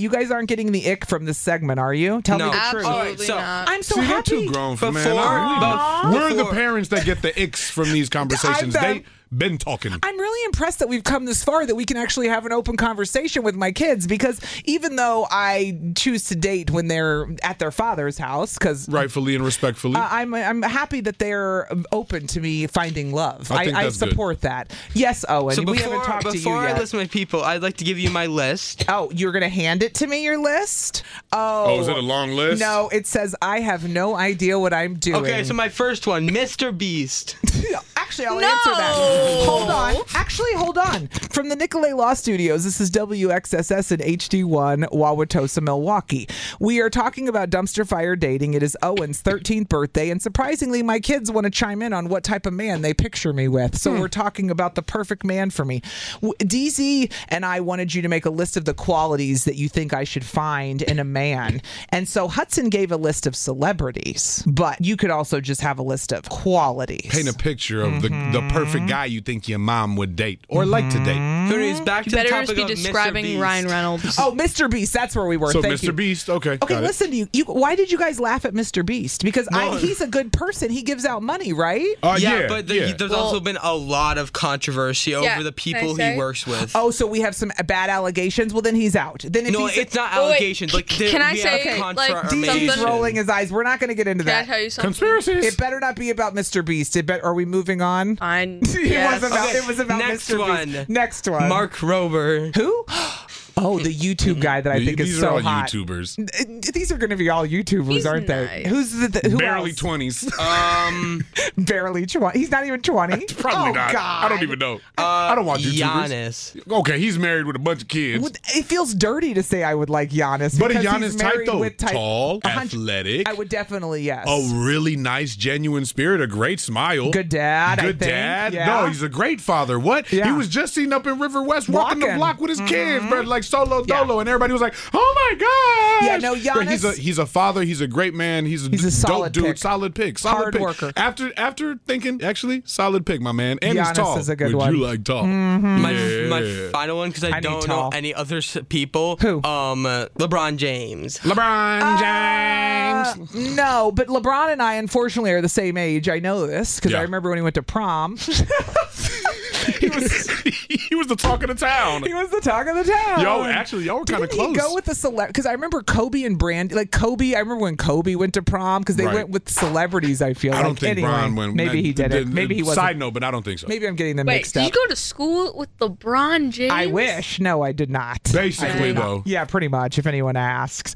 aren't getting the ick from this segment, are you? Tell No. me the truth. Absolutely So- not. I'm so See, they're happy. too grown for man. Before- I- we- before- We're the parents that get the icks from these conversations. I'm They the- been talking. I'm really impressed that we've come this far that we can actually have an open conversation with my kids, because even though I choose to date when they're at their father's house, because Rightfully and respectfully. Uh, I'm I'm happy that they're open to me finding love. I I, think I that's good. support that. Yes, Owen. So we before, haven't talked to you before I yet. list my people, I'd like to give you my list. Oh, you're gonna hand it to me, your list? Oh, Oh, is it a long list? No, it says I have no idea what I'm doing. Okay, so my first one, Mister Beast. Actually, I'll No. answer that. Hold on. Actually, hold on. From the Nicolay Law Studios, this is W X S S and H D one, Wauwatosa, Milwaukee. We are talking about dumpster fire dating. It is Owen's thirteenth birthday, and surprisingly, my kids want to chime in on what type of man they picture me with. So Hmm. we're talking about the perfect man for me. W- D Z and I wanted you to make a list of the qualities that you think I should find in a man. And so Hudson gave a list of celebrities, but you could also just have a list of qualities. Paint a picture of the, the perfect guy you think your mom would date or like to date. So anyways, back to You better the just topic be of Mister describing Beast. Ryan Reynolds. Oh, Mister Beast. That's where we were. So Thank Mister you. Beast, okay. Okay, got it. listen to you. you. Why did you guys laugh at Mister Beast? Because I, No. he's a good person. He gives out money, right? Uh, yeah, yeah, but the, yeah. there's Well- also been a lot of controversy Yeah, over the can I people say? he works with. Oh, so we have some bad allegations. Well, then he's out. Then if no, he's it's not Oh, wait. allegations. Like, there- Can I we say, have like, confirmation. He's rolling his eyes. We're not going to get into Can I that. tell you something? Conspiracies. It better not be about Mister Beast. It bet. Are we moving on? Fine. It Yes. was about. Okay, It was about next Mister one. Beast. Next one. Mark Rober. Who? Oh, the YouTube guy that I think These is are so all hot. YouTubers. These are going to be all YouTubers, He's aren't they? nice. Who's the, the who Barely else? twenties. Um, Barely twenty. He's not even twenty. Probably oh, not. God. I don't even know. uh, I don't watch YouTubers. Giannis. Okay, he's married with a bunch of kids. Would- It feels dirty to say I would like Giannis. But a because Giannis he's type married though. with type- Tall, a hundred- athletic. I would definitely yes. A really nice, genuine spirit, a great smile. Good dad, I Good think. dad. Yeah. No, he's a great father. What? Yeah. He was just seen up in River West walking, the Walking. block with his kids, bro, like solo Yeah. dolo, and everybody was like, "Oh my god!" Yeah, no, Bro, he's a Giannis- he's a father. He's a great man. He's a, He's a dope solid dude. pick. Solid pick. Solid Hard pick. worker. After after thinking, actually, solid pick, my man. And Giannis he's tall. is a good Would one. you like tall? My, Yeah. my final one, because I, I need don't know tall. any other s- people. Who? Um, uh, LeBron James. LeBron Uh, James. no, but LeBron and I unfortunately are the same age. I know this because Yeah. I remember when he went to prom. he was he was the talk of the town. He was the talk of the town. Yo, actually, y'all were kind of Didn't close. he go with the celeb? Because I remember Kobe and Brandy. Like Kobe, I remember when Kobe went to prom because they Right. went with celebrities. I feel I like. don't think anyway, Bron went. maybe he did it. Maybe he wasn't. Side note, but I don't think so. Maybe I'm getting them Wait, mixed did up. you go to school with LeBron James? I wish. No, I did not. Basically, I did not. though. Yeah, pretty much. If anyone asks,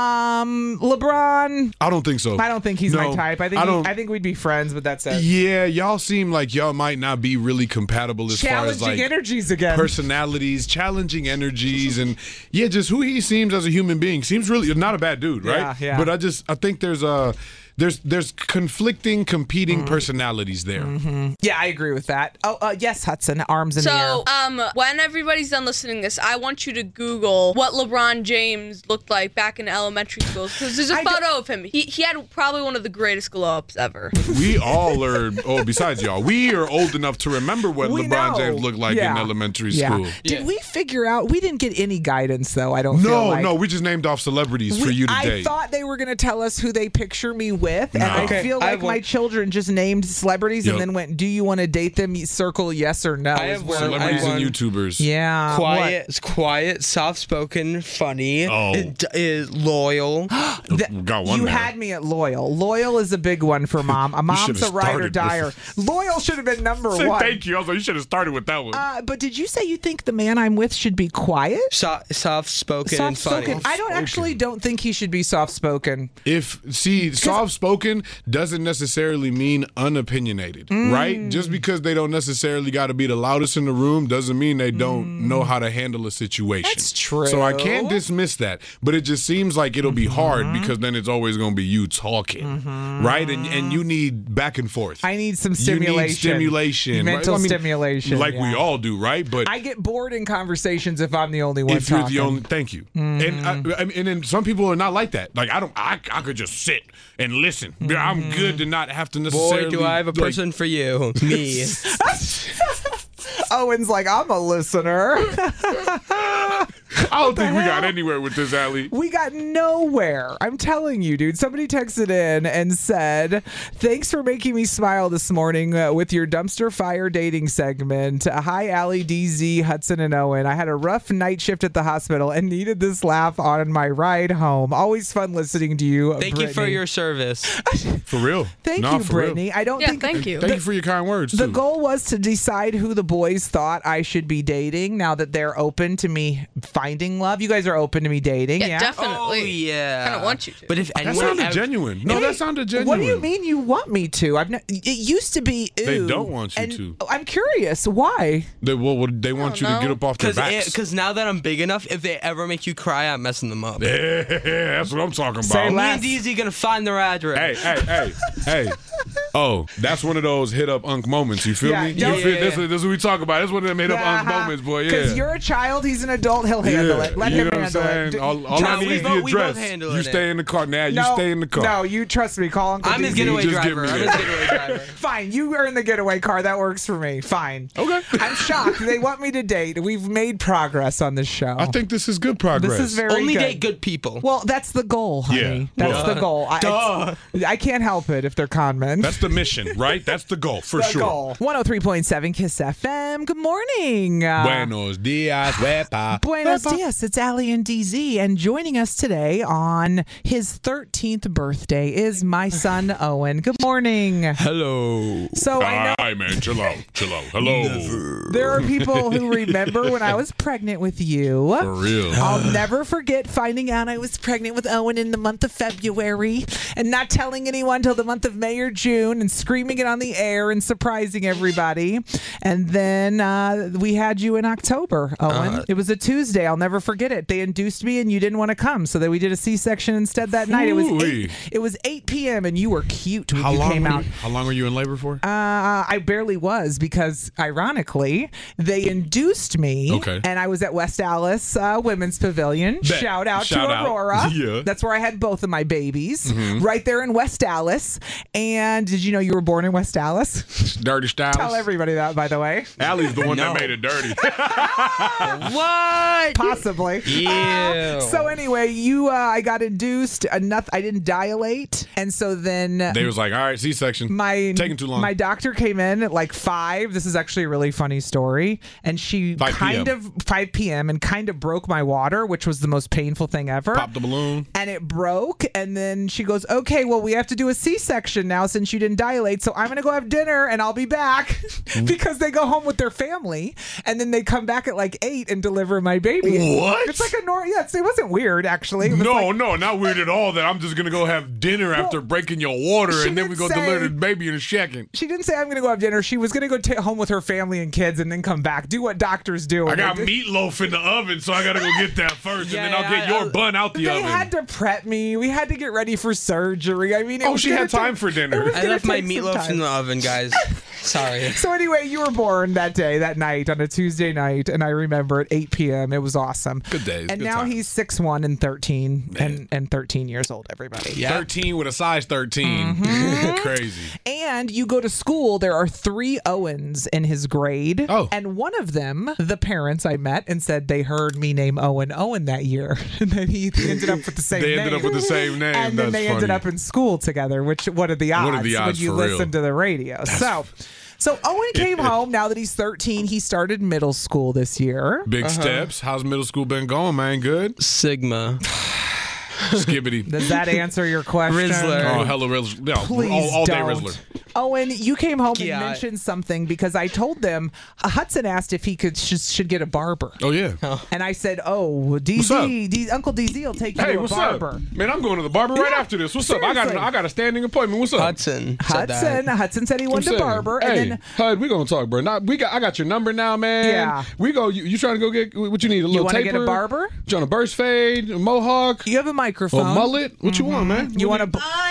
um, LeBron. I don't think so. I don't think he's No, my type. I think I he- don't- I think we'd be friends, but that's it. Yeah, y'all seem like y'all might not be really compatible as far as Challenging like energies again. personalities, challenging energies, and yeah, just who he seems as a human being. Seems really not a bad dude, right? Yeah, yeah. But I just I think there's a there's there's conflicting, competing personalities there. Yeah, I agree with that. Oh, uh, yes, Hudson. Arms in the air. So, um, when everybody's done listening to this, I want you to Google what LeBron James looked like back in elementary school because there's a I photo of him. He he had probably one of the greatest glow ups ever. We all are. Oh, besides y'all, we are old enough to remember what We LeBron know. James looked like Yeah. in elementary Yeah. school. Did we figure out? We didn't get any guidance, though. I don't feel No, like. no, we just named off celebrities for We- you to I date. thought they were going to tell us who they picture me with, and No. I Okay, feel I like have my one- children just named celebrities Yep. and then went, "Do you want to date them?" You circle yes or no. I is have where- one- Celebrities I and want- YouTubers. Yeah. Quiet, it's quiet, soft-spoken, funny, Oh. d- is loyal. That- Got one you there. had me at loyal. Loyal is a big one for mom. A mom's should've a ride or started dier. with- Loyal should have been number Say one. thank you. Also, you should have started with that one. Uh, but did you say you think the man I'm with should be quiet? So, soft-spoken and funny. Soft-spoken. I don't actually don't think he should be soft-spoken. If see, soft spoken doesn't necessarily mean unopinionated, Mm. right? Just because they don't necessarily got to be the loudest in the room doesn't mean they don't know how to handle a situation. That's true. So I can't dismiss that, but it just seems like it'll be hard because then it's always going to be you talking, right? And and you need back and forth. I need some You stimulation. need stimulation, Mental right? I mean, stimulation. like we yeah. all do, right? But I get bored in conversations if I'm the only one if you're talking. the only, thank you. And I, I mean, and then some people are not like that. Like I don't, I, I could just sit and listen. I'm good to not have to necessarily. Boy, do I have a like- person for you. Me. Owen's like, I'm a listener. I don't think we got anywhere with this, Allie. We got nowhere. I'm telling you, dude. Somebody texted in and said, thanks for making me smile this morning uh, with your dumpster fire dating segment. Uh, hi, Allie, D Z, Hudson, and Owen. I had a rough night shift at the hospital and needed this laugh on my ride home. Always fun listening to you, Thank Brittany. you for your service. For real. Thank Nah, you, for real. Brittany. I don't Yeah, think. thank you. Thank you for your kind words, The too. goal was to decide who the boys thought I should be dating now that they're open to me finding love. You guys are open to me dating, yeah? Yeah, definitely. Oh, yeah. Kind of want you to. But if That anyone sounded ever- genuine. No, Hey, that sounded genuine. What do you mean you want me to? I've not, it used to be ooh. They don't want you and to. I'm curious why. They, well, well, they want you to know. get up off their Because backs. because now that I'm big enough, if they ever make you cry, I'm messing them up. Yeah, that's what I'm talking Say about. Me less. and D Z gonna find their address. Hey, hey, hey, hey. Oh, that's one of those hit up unk moments. You feel Yeah, me? yeah, You feel, yeah, this, yeah. is- this is what we talk about. This is one of them hit up unk moments, boy. Yeah. Because you're a child, he's an adult, he'll handle yeah. it. Let you him know what I'm handle saying? it. D- All, all trust I need me. is We both- the we both address. handling You it. stay in the car. Now you No, stay in the car. No, you trust me. Call Uncle I'm his D Z. getaway just give driver. me I'm that. his getaway driver. Fine, you are in the getaway car. That works for me. Fine. Okay. I'm shocked. They want me to date. We've made progress on this show. I think this is good progress. This is very Only good. date good people. Well, that's the goal, honey. Yeah. That's Duh. the goal. I, Duh. it's- I can't help it if they're con men. That's the mission, right? That's the goal, for the sure. goal. one oh three point seven Kiss F M. Good morning. Uh, Buenos dias, wepa. Buenos Wepa. dias. It's Allie and D Z, and joining us today on his thirteenth birthday is my son Owen. Good morning. Hello. So I know Hi, man. Chill out. Chill out. Hello. there are people who remember when I was pregnant with you. For real. I'll never forget finding out I was pregnant with Owen in the month of February and not telling anyone till the month of May or June and screaming it on the air and surprising everybody. And then uh, we had you in October, Owen. Uh, it was a Tuesday. I'll never forget it. They induced me and you didn't want to come, so then we did a C-section instead that night. It was Ooh-wee. eight, it was eight p.m. and you were cute when How you long came were out. you, How long were you in labor for? Uh, I barely was because, ironically, they induced me. Okay. And I was at West Allis uh, Women's Pavilion. Bet. Shout out Shout to out. Aurora. Yeah. That's where I had both of my babies, Mhm. right there in West Allis. And did you know you were born in West Allis? Dirty Styles. Tell everybody that, by the way. Allie's the one No. that made it dirty. What? Possibly. Ew. So anyway, you, uh, I got induced. Enough. I didn't dilate, and so then They was like, all right, C-section. my Taking too long. My doctor came in at like five. This is actually a really funny story, and she five kind p.m. of five p.m. and kind of broke my water, which was the most painful thing ever. Popped the balloon. And it broke, and then she goes, "Okay, well, we have to do a C-section now since you didn't dilate. So I'm gonna go have dinner, and I'll be back." Because they go home with their family, and then they come back at like eight and deliver my baby. What? It's like a normal. Yeah, it's, it wasn't weird actually. It was No, like- no, not weird at all that I'm just going to go have dinner after breaking your water she and then we didn't go deliver say- the baby in a second. She didn't say I'm gonna go have dinner. She was gonna go ta home with her family and kids, and then come back. Do what doctors do. I got meatloaf in the oven, so I got to go get that first, Yeah, and then I'll yeah, get your I- bun out the They oven. had to prep me. We had to get ready for surgery. I mean, it Oh, was she gonna had time take- for dinner. it was I gonna left my take some meatloaf time. in the oven, guys. Sorry. So anyway, you were born that day, that night, on a Tuesday night, and I remember at eight p.m. It was awesome. Good days, And good now times. he's six one and thirteen, and, and thirteen years old. Everybody. thirteen with a size thirteen. Mm-hmm. Crazy. And you go to school, there are three Owens in his grade. Oh. And one of them, the parents I met and said they heard me name Owen Owen that year. And then he ended up with the same They name. ended up with the same name. And then That's they ended funny. up in school together, which what are the odds, What are the odds when you for listen real? to the radio? So so Owen came home now that he's thirteen. He started middle school this year. Big steps. How's middle school been going, man? Good? Sigma. Skibbity. Does that answer your question? Rizzler. Oh, hella Rizzler. No, Please all, all day don't. Rizzler. Owen, you came home Yeah, and I- mentioned something because I told them uh, Hudson asked if he could should, should get a barber. Oh, yeah. And I said, "Oh, D What's up? Z, D- Uncle D Z will take you Hey, to a what's barber." up? Man, I'm going to the barber right Yeah, after this. What's up? I got, seriously. a, I got a standing appointment. What's up? Hudson. said that. Hudson, Hudson said he I'm wanted a saying, barber, hey, and then Hud, we gonna talk, bro. Now, we got, I got your number now, man. Yeah. We go. You, you trying to go get what you need? A little wanna taper? get a barber? You want a burst fade, a mohawk, you have a a microphone. mullet? What you want, man? You want a? Uh, nothing.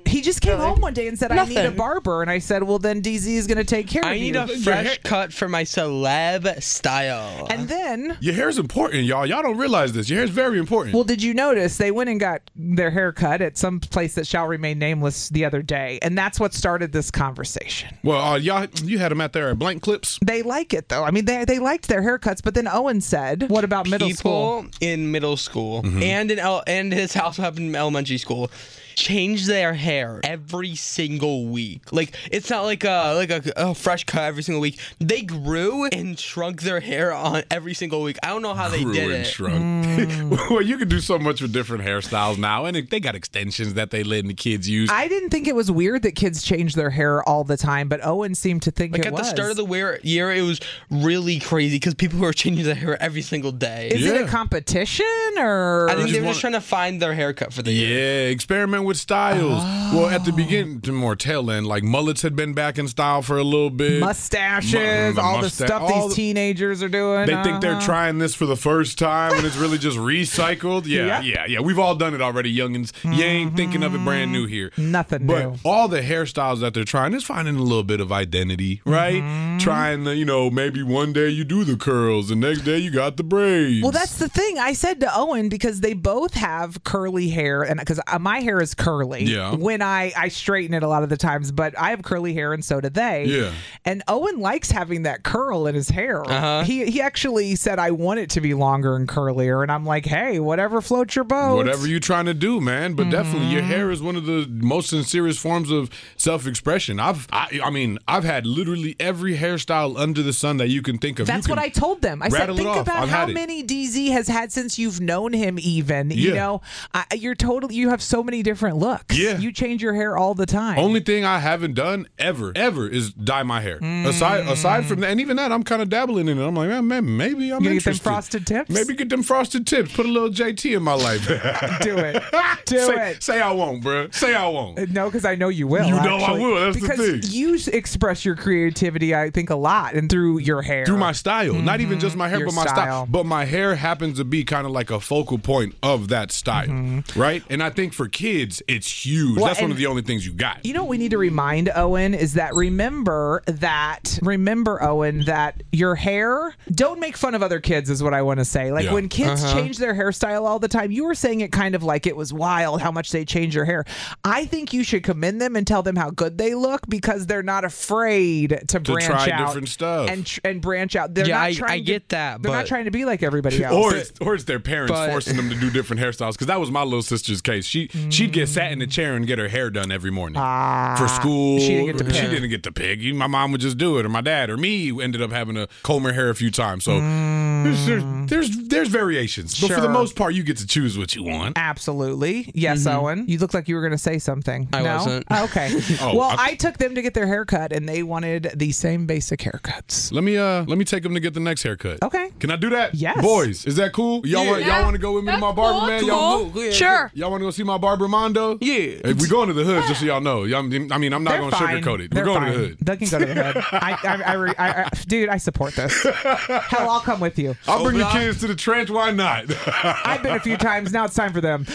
He just came home one day and said, Nothing. I need a barber. And I said, well, then D Z is going to take care I of you. need a fresh cut for my celeb style. And then... Your hair's important, y'all. Y'all don't realize this. Your hair's very important. Well, did you notice they went and got their hair cut at some place that shall remain nameless the other day? And that's what started this conversation. Well, uh, y'all, you had them at there at Blank Clips. They like it, though. I mean, they they liked their haircuts. But then Owen said, what about middle school? People in middle school Mm-hmm. and in el- and his house up in elementary school change their hair every single week. Like, it's not like a like a, a fresh cut every single week. They grew and shrunk their hair on every single week. I don't know how they Grew did and it. shrunk. Mm. Well, you can do so much with different hairstyles now, and it, they got extensions that they letting the kids use. I didn't think it was weird that kids change their hair all the time, but Owen seemed to think Like it at was. the start of the wear- year, it was really crazy because people were changing their hair every single day. Is it a competition or? I think they just were wanna- just trying to find their haircut for the year. Yeah, experiment with styles. Well, at the beginning, to more tail end, like mullets had been back in style for a little bit. Mustaches, Mu- all musta- the stuff all these the- teenagers are doing. They think they're uh-huh. trying this for the first time when it's really just recycled. Yeah, Yeah. yeah, yeah. We've all done it already, youngins. You ain't thinking of it brand new here. Nothing But new. all the hairstyles that they're trying is finding a little bit of identity, right? Mm-hmm. Trying the, you know, maybe one day you do the curls, the next day you got the braids. Well, that's the thing. I said to Owen because they both have curly hair, and because my hair is curly. Yeah. When I I straighten it a lot of the times, but I have curly hair, and so do they. Yeah. And Owen likes having that curl in his hair. Uh-huh. He he actually said, "I want it to be longer and curlier," and I'm like, "Hey, whatever floats your boat." Whatever you're trying to do, man. But definitely, your Mm-hmm. hair is one of the most sincerest forms of self-expression. I've, I, I mean, I've had literally every hairstyle under the sun that you can think of. That's You what can I told them. I said, rattle it think off. about I've how had it. many D Z has had since you've known him. Even you Yeah. know, I, you're totally. You have so many different looks. Yeah. You change your hair all the time. Only thing I haven't done ever, ever is dye my hair. Mm. Aside, aside from that, and even that, I'm kind of dabbling in it. I'm like, man, man maybe I'm You get them interested. frosted tips? Maybe get them frosted tips. Put a little J T in my life. Do it. Do say, it. Say I won't, bro. Say I won't. No, because I know you will. You know I actually. will. That's the because thing. you express your creativity, I think, a lot, and through your hair. Through my style, not even just my hair, Your but my style. style. But my hair happens to be kind of like a focal point of that style, right? And I think for kids, it's huge. Well, That's one and- of the only things you got. You know what we need to remind Owen is that remember that remember Owen that your hair don't make fun of other kids is what I want to say. Like Yeah. when kids Uh-huh. change their hairstyle all the time, you were saying it kind of like it was wild how much they change their hair. I think you should commend them and tell them how good they look because they're not afraid to, branch try out different stuff. and tr- and branch out. They're Yeah, not I- trying I to- get that, They're not but- trying to be like everybody else. Or it's, or it's their parents But- forcing them to do different hairstyles. Because that was my little sister's case. She she'd get sat in the chair and get her hair done every morning for school. she didn't get to She pick. didn't get to pick. My mom would just do it, or my dad, or me ended up having to comb her hair a few times. So there's, there's there's there's variations, but for the Sure. most part, you get to choose what you want. Absolutely. Yes, Owen. You look like you were going to say something. I no? wasn't. Okay. Oh, well, I- I took them to get their hair cut, and they wanted the same basic haircuts. Let me uh let me take them to get the next haircut. Okay. Can I do that? Yes. Boys, is that cool? Y'all Yeah. want y'all want to go with me to my barber, man? Y'all, Cool. Yeah. Sure. y'all want to go see my barber Mondo? Yeah. Hey, we going to the hood, just so y'all know. Y'all- I mean, I'm not They're going to fine. sugarcoat it. They're We're going fine. to the hood. They can go to the hood. I, I, I, re- I, I, dude, I support this. Hell, I'll come with you. I'll bring the Open up. kids to the trench. Why not? I've been a few times. Now it's time for them.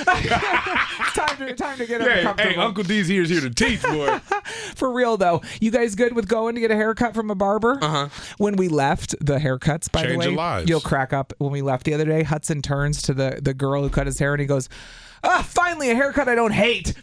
It's time to time to get them hey, hey, comfortable. Uncle D's here is here to teach, boy. For real though, you guys good with going to get a haircut from a barber? Uh Uh-huh. When we left, the haircuts, by Change the way, your lives. you'll crack up. When we left the other day, Hudson turns to the the girl who cut his hair and he goes, "Ah, finally a haircut I don't hate."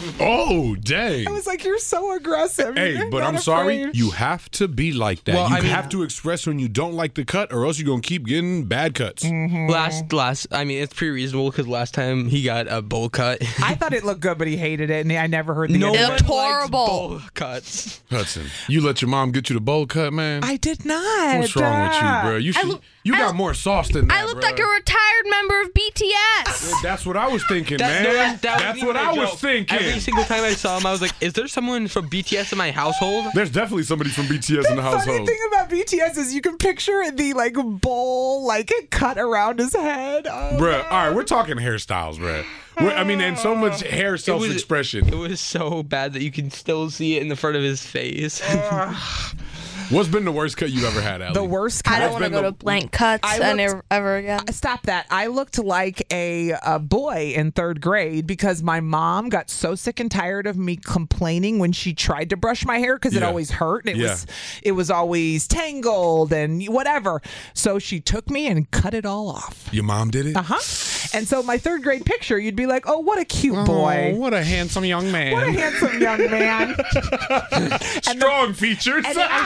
Oh, dang. I was like, "You're so aggressive." Hey, You're but not I'm sorry. afraid. You have to be like that. Well, you I mean- have to express when you don't like the cut, or else you're gonna keep getting bad cuts. Mm-hmm. Last, last. I mean, it's pretty reasonable because last time he got a bowl cut. I thought it looked good, but he hated it, and I never heard the no end one of likes it. horrible. bowl cuts. Hudson, you let your mom get you the bowl cut, man. I did not. What's wrong with you, Uh, bro? You should, look- you got I- more sauce than that. I looked bro. like a retired member of B T S. That's what I was thinking, That- man. no, that- that That's was what even I a was joke. thinking. Every single time I saw him, I was like, "Is there someone from B T S in my household?" There's definitely somebody from B T S in the The funny household. thing about B T S is you can picture the like bowl, like it cut around his head. Oh, Bruh, no. all right, we're talking hairstyles, bruh. We're, I mean, and so much hair It self-expression. was so bad that you can still see it in the front of his face. What's been the worst cut you ever had, Allie? The worst cut. I don't want to go to blank cuts I and looked- ever, ever again. Stop that. I looked like a, a boy in third grade because my mom got so sick and tired of me complaining when she tried to brush my hair because it Yeah. always hurt. And it Yeah. was it was always tangled and whatever. So she took me and cut it all off. Your mom did it? Uh-huh. And so my third grade picture, you'd be like, oh, what a cute boy. Oh, what a handsome young man. What a handsome young man. Strong features. And I,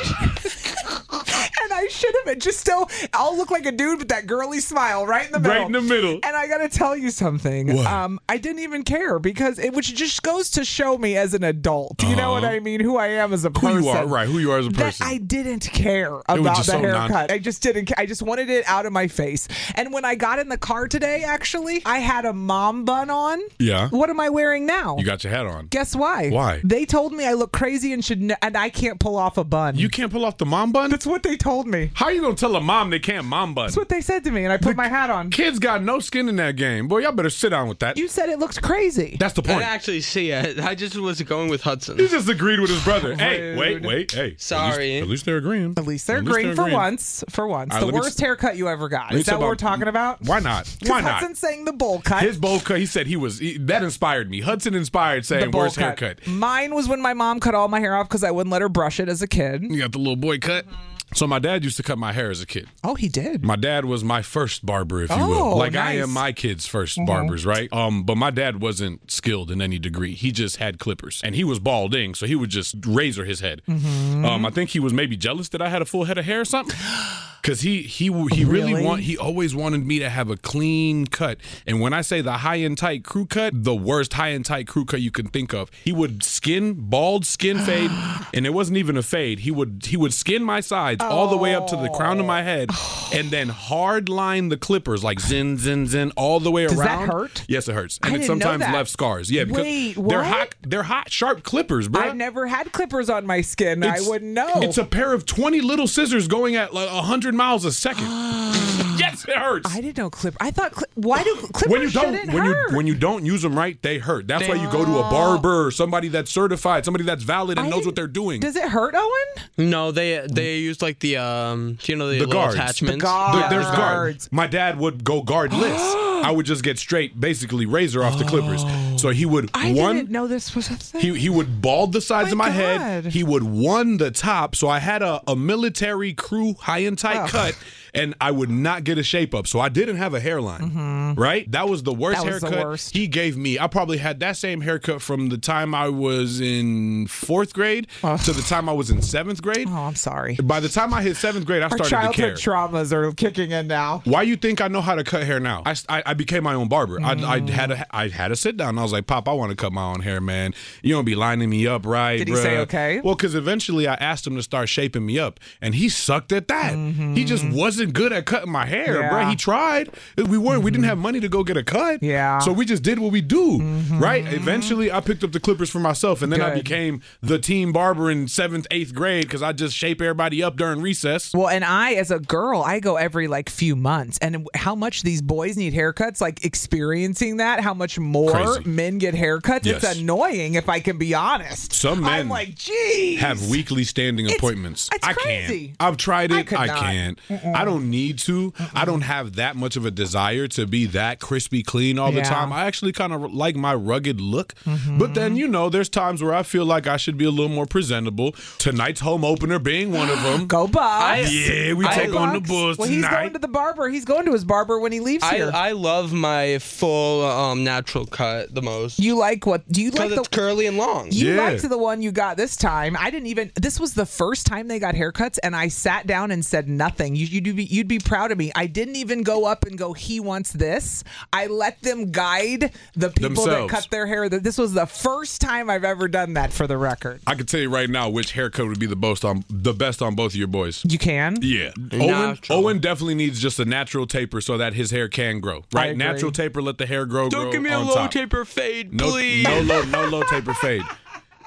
and I should have. It just still, I'll look like a dude with that girly smile right in the middle. Right in the middle. And I got to tell you something. What? Um, I didn't even care because it which just goes to show me as an adult. You know what Uh-huh. I mean? Who I am as a person. Who you are, right? Who you are as a That person. I didn't care was about just the so haircut. non- I just didn't. ca- I just wanted it out of my face. And when I got in the car today, actually, I had a mom bun on. Yeah. What am I wearing now? You got your hat on. Guess why? Why? They told me I look crazy and should, n- and I can't pull off a bun. You can't pull off the mom bun? That's what they told me. How you gonna tell a mom they can't mom bun? That's what they said to me, and I put my hat on. Kids got no skin in that game. Boy, y'all better sit down with that. You said it looked crazy. That's the I point. didn't actually see it. I just was going with Hudson. He just agreed with his brother. Hey, wait, wait, hey. Sorry. At least, at least they're agreeing. At least they're At agreeing for agreeing. once. For once, All right, the let me worst t- haircut you ever got. let me Is that talk what we're about- talking about? Why not? Why not? Hudson's saying the bowl cut. His bowl cut. He said he was. He, that inspired me. Hudson inspired the saying, bowl "Where's cut. haircut?" Mine was when my mom cut all my hair off because I wouldn't let her brush it as a kid. You got the little boy cut. So my dad used to cut my hair as a kid. Oh, he did. My dad was my first barber, if you Oh, will. Like I nice. am my kids' first Mhm. barbers, right? Um, but my dad wasn't skilled in any degree. He just had clippers, and he was balding, so he would just razor his head. Mm-hmm. Um, I think he was maybe jealous that I had a full head of hair or something. Cause he he he really, Really? want he always wanted me to have a clean cut, and when I say the high and tight crew cut, the worst high and tight crew cut you can think of. He would skin bald skin fade, and it wasn't even a fade. He would he would skin my sides all the way up to the crown of my head, and then hard line the clippers like zin zin zin all the way Does that around. hurt? Yes, it hurts, I and it didn't know sometimes that. left scars. Yeah, because Wait, they're what? hot they're hot sharp clippers, bro. I've never had clippers on my skin. I It's- wouldn't know. It's a pair of twenty little scissors going at like one hundred miles a second. Yes, it hurts. I didn't know clip. I thought cli- why do clippers When you don't shouldn't when hurt? you when you don't use them right, they hurt. That's why you go to a barber, somebody that's certified, somebody that's valid and I knows what didn't- they're doing. Does it hurt, Owen? No, they they used like the um, you know the, The little guards. attachments. The guards. There- there's Guards. guards. My dad would go guardless. I would just get straight, basically razor off the clippers. So he would I one didn't know this was a thing. He he would bald the sides My of my God. head. He would one the top. So I had a, a military crew high and tight Ugh. cut, and I would not get a shape up. So I didn't have a hairline. Right? That was the worst That was the haircut worst. he gave me. I probably had that same haircut from the time I was in fourth grade to the time I was in seventh grade. Oh, I'm sorry. By the time I hit seventh grade, I Our started to care. childhood traumas are kicking in now. Why you think I know how to cut hair now? I, I, I became my own barber. I, I had a I had a sit down. I was like, Pop, I want to cut my own hair, man. You don't be lining me up right. Did he say bruh." okay? Well, because eventually I asked him to start shaping me up, and he sucked at that. He just wasn't good at cutting my hair, Mm-hmm. Yeah. bro. He tried. We weren't. We didn't have money to go get a cut. Yeah. So we just did what we do, right? Eventually, I picked up the clippers for myself, and then I Good. became the team barber in seventh, eighth grade because I just shape everybody up during recess. Well, and I, as a girl, I go every like few months. And how much these boys need haircuts, like experiencing that, how much more Crazy. men get haircuts. Yes. It's annoying, if I can be honest. Some men I'm like, geez. have weekly standing It's- appointments. it's I crazy. can't. I've tried I it. could I, not. can't. I don't need to. I don't have that much of a desire to be that crispy clean all the Yeah. time. I actually kind of like my rugged look. But then, you know, there's times where I feel like I should be a little more presentable. Tonight's home opener being one of them. Go Bucks. Yeah, we I- take on the Bucks. Bulls Well, he's tonight. going to the barber. He's going to his barber when he leaves I, here. I love my full um, natural cut the most. you like what? Do you like Because the it's curly and long. You Yeah. liked the one you got this time. I didn't even. This was the first time they got haircuts, and I sat down and said nothing. You, you'd be you'd be proud of me. I didn't even go up and go, "He wants this." I let them guide the people Themselves. that cut their hair. This was the first time I've ever done that, for the record. I can tell you right now which haircut would be the best on the best on both of your boys. You can. Yeah. Owen, Natural. Owen definitely needs just a natural taper so that his hair can grow. Right? agree. Natural taper, let the hair grow. Don't grow give me a on low top. taper fade, No, please. no low, no low taper fade.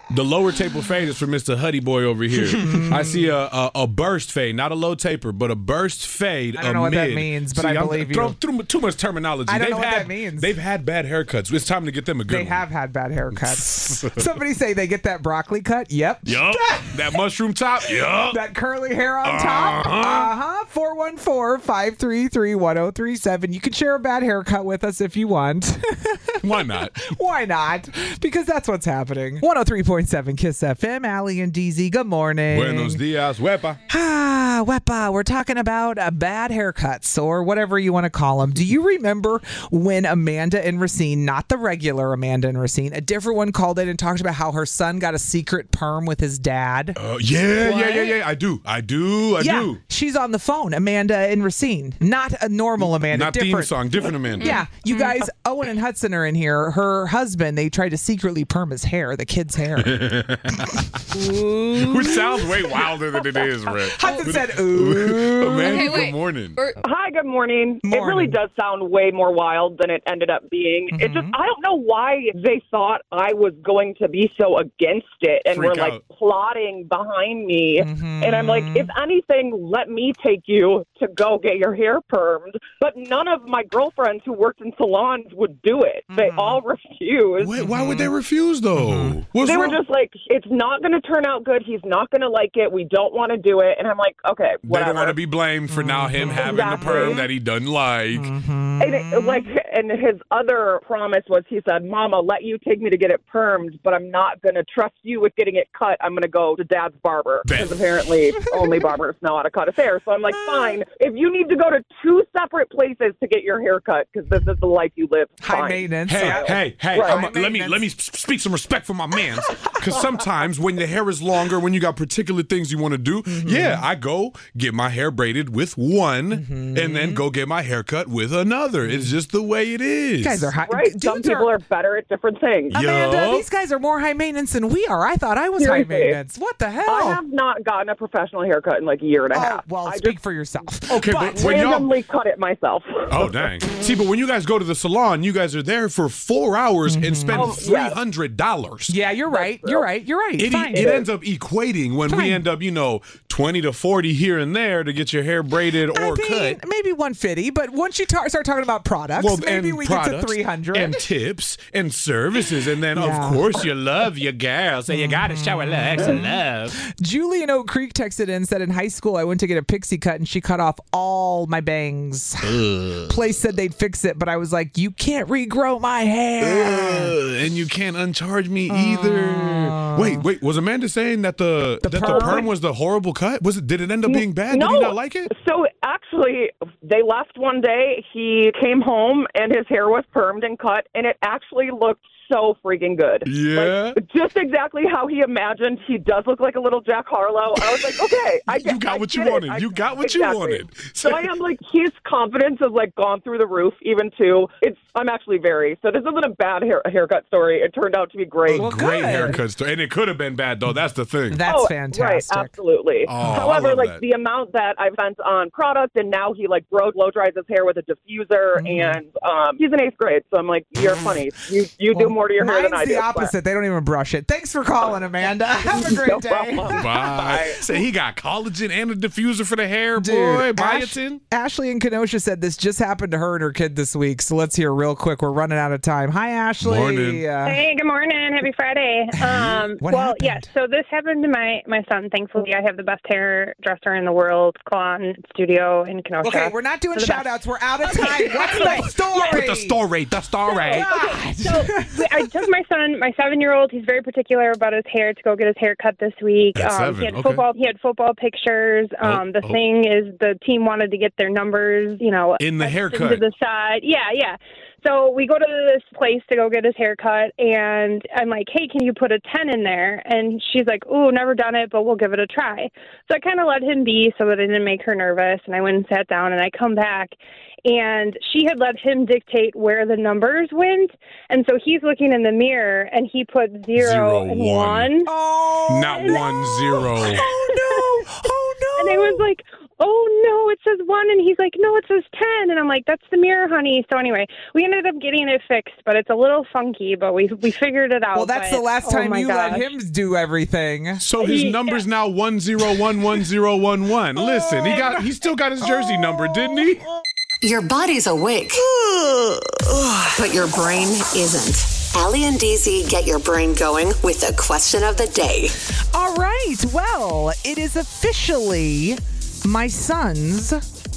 The lower taper fade is for Mister Huddy Boy over here. I see a, a a burst fade, not a low taper, but a burst fade. I don't know what that means, but see, I I'm believe you. Throw, through too much terminology. I don't they've know what had, that means. They've had bad haircuts. It's time to get them a good They one. have had bad haircuts. Somebody say they get that broccoli cut. Yep. Yup. That mushroom top. Yup. That curly hair on top. Uh-huh. Uh-huh. four one four, five three three, one zero three seven. You can share a bad haircut with us if you want. Why not? Why not? Because that's what's happening. one oh three point seven Kiss F M. Allie and D Z, good morning. Buenos dias, wepa. Ah, wepa. We're talking about uh, bad haircuts or whatever you want to call them. Do you remember when Amanda and Racine, not the regular Amanda and Racine, a different one called in and talked about how her son got a secret perm with his dad? Uh, yeah, What? yeah, yeah, yeah. I do. I do. I yeah, do. she's on the phone, Amanda and Racine. Not a normal Amanda. Not different. theme song, different Amanda. Yeah, you guys, Owen and Hudson are in here. Her husband, they tried to secretly perm his hair, the kid's hair. Which sounds way wilder than it is, Rick. Hudson said, ooh. Amanda, Okay, good wait. morning. Hi, good morning. It really Morning. does sound way more wild than it ended up being. It just, I don't know why they thought I was going to be so against it and Freak were like out. plotting behind me. And I'm like, if anything, let me take you to go get your hair permed. But none of my girlfriends who worked in salons would do it. They all refused. Wait, why would they refuse, though? What's They were wrong? just like, it's not going to turn out good. He's not going to like it. We don't want to do it. And I'm like, okay, They whatever. don't want to be blamed for now him having Exactly. the perm that he doesn't like. And it, like, and his other promise was, he said, "Mom, I'll let you take me to get it permed, but I'm not going to trust you with getting it cut. I'm going to go to Dad's barber because apparently only barbers know how to cut his hair." So I'm like, fine. If you need to go to two separate places to get your hair cut because this is the life you live, High fine. maintenance. Hey, Yeah. hey, hey! Right. I'm a- let me let me s- speak some respect for my mans, because sometimes when the hair is longer, when you got particular things you want to do, yeah, I go get my hair braided with one, and then go get my hair cut with another. It's just the way it is. You guys are high. Right. Some dudes people are, better at different things. Amanda, Yup. these guys are more high maintenance than we are. I thought I was Seriously. high maintenance. What the hell? I have not gotten a professional haircut in like a year and a Oh, half. well, I speak just for yourself. Okay, but when y'all randomly cut it myself. Oh, dang. See, but when you guys go to the salon, you guys are there for four hours and spend Oh, three yes. hundred dollars. Yeah, you're right. You're right. You're right. It, Fine. it ends up equating when Fine. we end up, you know, twenty to forty here and there to get your hair braided or I mean, cut. maybe one fifty, but once you ta- start talking about products, maybe and we get to products three hundred. and tips and services, and then Yeah. of course you love your girl, so you gotta show a little extra love. Julie in Oak Creek texted in and said, in high school, I went to get a pixie cut and she cut off all my bangs. Place said they'd fix it, but I was like, you can't regrow my hair. Ugh, and you can't uncharge me either. Wait, wait, was Amanda saying that the, that the perm? perm was the horrible cut? Was it? Did it end up being bad? No. Did he not like it? So actually, they left one day. He came home and his hair was permed and cut, and it actually looked so freaking good. Yeah. Like, just exactly how he imagined. He does look like a little Jack Harlow. I was like, okay, I get, You got I what you get it. wanted. I- You got what you exactly. wanted. So I am like, his confidence has like gone through the roof. Even too, it's. I'm actually very. So this isn't a bad hair, haircut story. It turned out to be great. A great haircut story. And it could have been bad, though. That's the thing. That's Oh, fantastic. Right, absolutely. Oh, I However, love like that. the amount that I've spent on product, and now he like blow, blow dries his hair with a diffuser, Mm-hmm. and um, he's in eighth grade. So I'm like, you're funny. You you do more to your hair than I Mine's do. the opposite. They don't even brush it. Thanks for calling, Amanda. Have a great No day. problem. Bye. Say he got collagen and a diffuser for the hair, Dude, boy. Ash- Biotin. Ashley in Kenosha said this just happened to her and her kid this week. So let's hear real quick. We're running out of time. Hi, Ashley. Morning. Uh, Hey, good morning. Happy Friday. Um, What well, happened? yes. So this happened to my, my son. Thankfully, I have the best hairdresser in the world, Salon Studio in Kenosha. Okay, we're not doing So the shout best. outs. We're out of time. What's the story? Put the story. The story. So we- I took my son, my seven-year-old. He's very particular about his hair to go get his hair cut this week. At Um, seven, he had okay. football. He had football pictures. Um, the oh. thing is, the team wanted to get their numbers, you know, In the etched haircut. into the side. Yeah, yeah. So we go to this place to go get his hair cut, and I'm like, hey, can you put a ten in there? And she's like, ooh, never done it, but we'll give it a try. So I kind of let him be so that I didn't make her nervous, and I went and sat down, and I come back, and she had let him dictate where the numbers went, and so he's looking in the mirror, and he put zero, Zero, and one. one. Oh, Not one zero. oh no. Oh, no. And it was like, oh no, it says one. And he's like, no, it says ten. And I'm like, that's the mirror, honey. So anyway, we ended up getting it fixed, but it's a little funky, but we we figured it out. Well, that's but, the last oh time my you gosh. let him do everything. So his Yeah. number's now one zero one one zero one one. Listen, he got he still got his jersey number, didn't he? Your body's awake, but your brain isn't. Allie and D Z get your brain going with the question of the day. All right. Well, it is officially my son's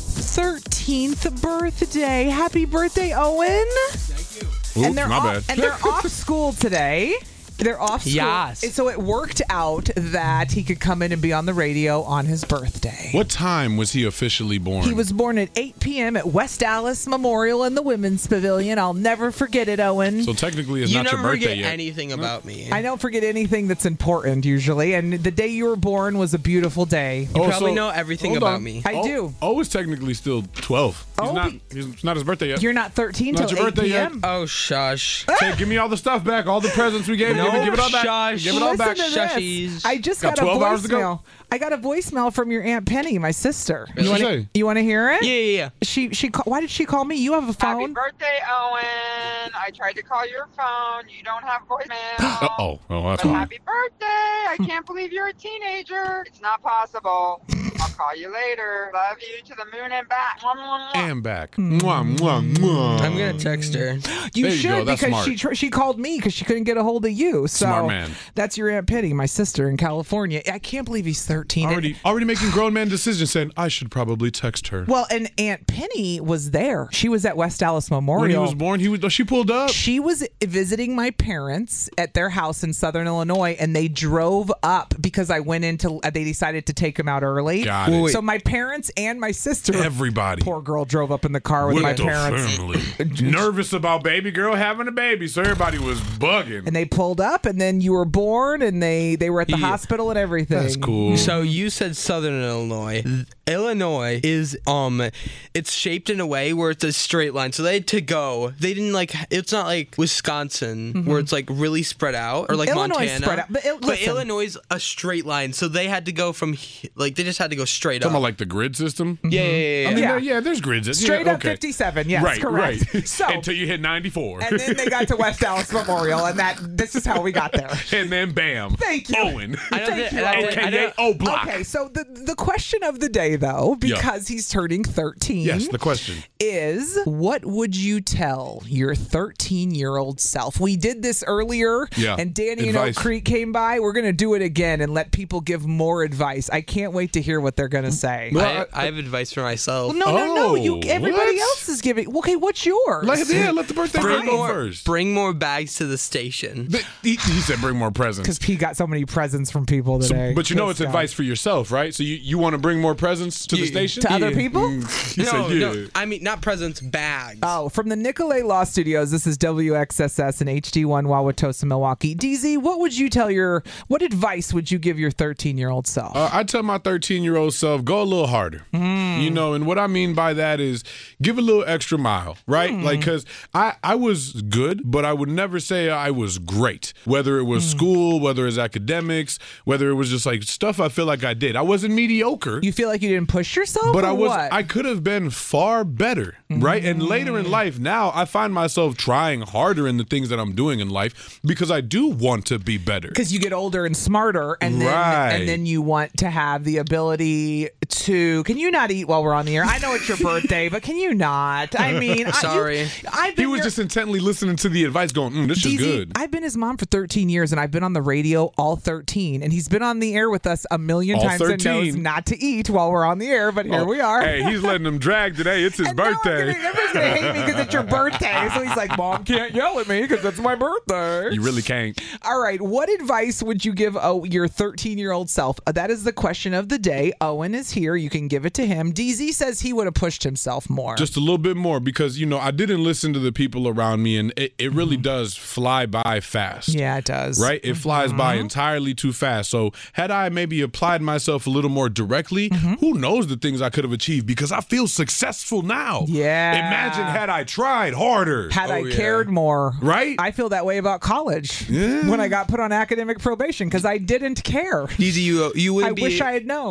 thirteenth birthday. Happy birthday, Owen. Oops, and they're my off, bad. And they're off school today. They're off school. Yes. And so it worked out that he could come in and be on the radio on his birthday. What time was he officially born? He was born at eight p.m. at West Dallas Memorial in the Women's Pavilion. I'll never forget it, Owen. So technically, it's You not never your birthday forget yet. anything about me. I don't forget anything that's important usually. And the day you were born was a beautiful day. You Oh, probably so- know everything hold about on. me. I oh, do. Oh, is technically still twelve. He's Oh, not. be- He's, it's not his birthday yet. You're not thirteen Not till your eight birthday yet. p.m. Oh, shush. Hey, give me all the stuff back. All the presents we gave. No, give, it, give it all back. shush. Give it all Listen back. to this. Shushies. I just Got got, a twelve hours to go. voicemail. I got a voicemail from your Aunt Penny, my sister. What'd You she want say? to? You want to hear it? Yeah, yeah, yeah. She she. Call, why did she call me? You have a Happy phone. birthday, Owen. I tried to call your phone. You don't have voicemail. Uh oh. Oh, that's But why. happy birthday. I can't believe you're a teenager. It's not possible. I'll call you later. Love you to the moon and back. Mwah, mwah, mwah. And back. Mwah, mwah, mwah. I'm going to text her. You There you should go. That's because smart. she tr- she called me because she couldn't get a hold of you. So Smart man. that's your Aunt Penny, my sister in California. I can't believe he's thirteen. And- Already, already making grown man decisions, saying I should probably text her. well, and Aunt Penny was there. She was at West Dallas Memorial. When he was born, he was. She pulled up. She was visiting my parents at their house in Southern Illinois, and they drove up because I went into. They decided to take him out early. Got it. So my parents and my sister. Everybody. Poor girl drove up in the car with, With my the parents. family. Nervous about baby girl having a baby, so everybody was bugging. And they pulled up, and then you were born, and they they were at the Yeah. hospital and everything. That's cool. So you said Southern Illinois. Illinois is um, it's shaped in a way where it's a straight line. So they had to go. They didn't like. It's not like Wisconsin where it's like really spread out, or like Illinois Montana. spread out, but it- listen. Illinois is a straight line. So they had to go from he- like they just had to go straight Talking up. about like the grid system. yeah, yeah, yeah, yeah. I mean, Yeah. there- yeah, there's grids. Straight yeah, up okay. fifty-seven. Yes, right, correct. right. So Until you hit ninety-four, and then they got to West Dallas Memorial, and that this is how we got there. and then bam. Thank you. Owen. I don't Thank think- you, I don't- Owen. I A K A don't- O Block. Okay, so the the question of the day, though, Yeah. because he's turning thirteen, Yes, the question. is what would you tell your thirteen-year-old self? We did this earlier, Yeah, and Danny and Oak advice. Creek came by. We're going to do it again and let people give more advice. I can't wait to hear what they're going to say. I, I have advice for myself. Well, no, no, no. Oh, You. Everybody what? else is giving. Okay, what's yours? Let, yeah, let the birthday Bring girl go more, first. bring more bags to the station. But he, he said bring more presents. Because P got so many presents from people So- today. but you know This it's guy. advice for yourself, right? So you, you want to bring more presents to the Yeah. station? To other Yeah. people? Mm, he No, said, yeah. no, I mean not presents, bags. Oh, from the Nicolay Law Studios, this is W X S S and H D one Wauwatosa, Milwaukee. D Z, what would you tell your, what advice would you give your thirteen-year-old self? Uh, I tell my thirteen-year-old self, go a little harder. You know, and what I mean by that is give a little extra mile, right? Like, because I, I was good, but I would never say I was great. Whether it was school, whether it was academics, whether it was just like stuff I feel like I did. I wasn't mediocre. You feel like you didn't push yourself? But or I was what? I could have been far better, right? And later in life now I find myself trying harder in the things that I'm doing in life because I do want to be better. Because you get older and smarter, and then Right. and then you want to have the ability to. Can you not eat while we're on the air? I know it's your birthday, but can you not? I mean, Sorry. I, you, I've been He was your- just intently listening to the advice going, mm, this is D Z, good. I've been his mom for thirteen years, and I've been on the radio all thirteen, and he's been on the air with us a million All times and knows thirteen. not to eat while we're on the air. But here Oh, we are. Hey, he's letting him drag today. It's his And now I'm birthday. gonna- everybody's gonna hate me because it's your birthday. So he's like, "Mom can't yell at me because it's my birthday." You really can't. All right. What advice would you give oh, your thirteen-year-old self? Uh, that is the question of the day. Owen is here. You can give it to him. D Z says he would have pushed himself more. Just a little bit more because, you know, I didn't listen to the people around me and it, it really does fly by fast. yeah, it does. Right? It flies by entirely too fast. So, had I maybe applied myself a little more directly, who knows the things I could have achieved because I feel successful now. Yeah. Imagine had I tried harder. Had I Oh, yeah. cared more, Right? I feel that way about college Yeah. when I got put on academic probation because I didn't care. D Z, you you wouldn't I be. wish I had known. If you put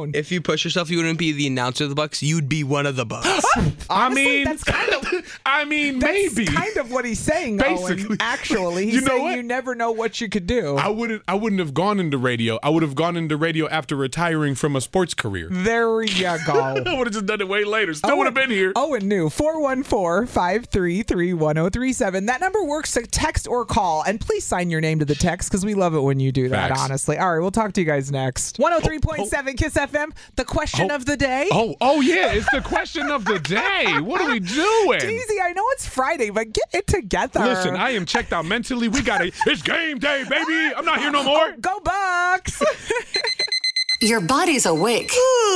push yourself, you wouldn't be the announcer of the Bucks. You'd be one of the Bucks. Honestly, I mean, that's kind of I mean, that's maybe. kind of what he's saying. Basically. Owen, actually, he's You know saying what? you never know what you could do. I wouldn't. I wouldn't have gone into radio. I would have gone into radio after retiring from a sports career. There you go. I would have just done it way later. Still would have been here. Owen knew. four one four, five three three, one zero three seven. That number works to text or call. And please sign your name to the text because we love it when you do that, Facts. honestly. All right, we'll talk to you guys next. one oh three point seven Kiss F M, the question Oh. of the day. Oh, oh yeah, it's the question of the day. What are we doing? Daisy, I know it's Friday, but get it together. Listen, I am checked out mentally. We got it. It's game day, baby. I'm not here no more. Go Bucks! Your body's awake,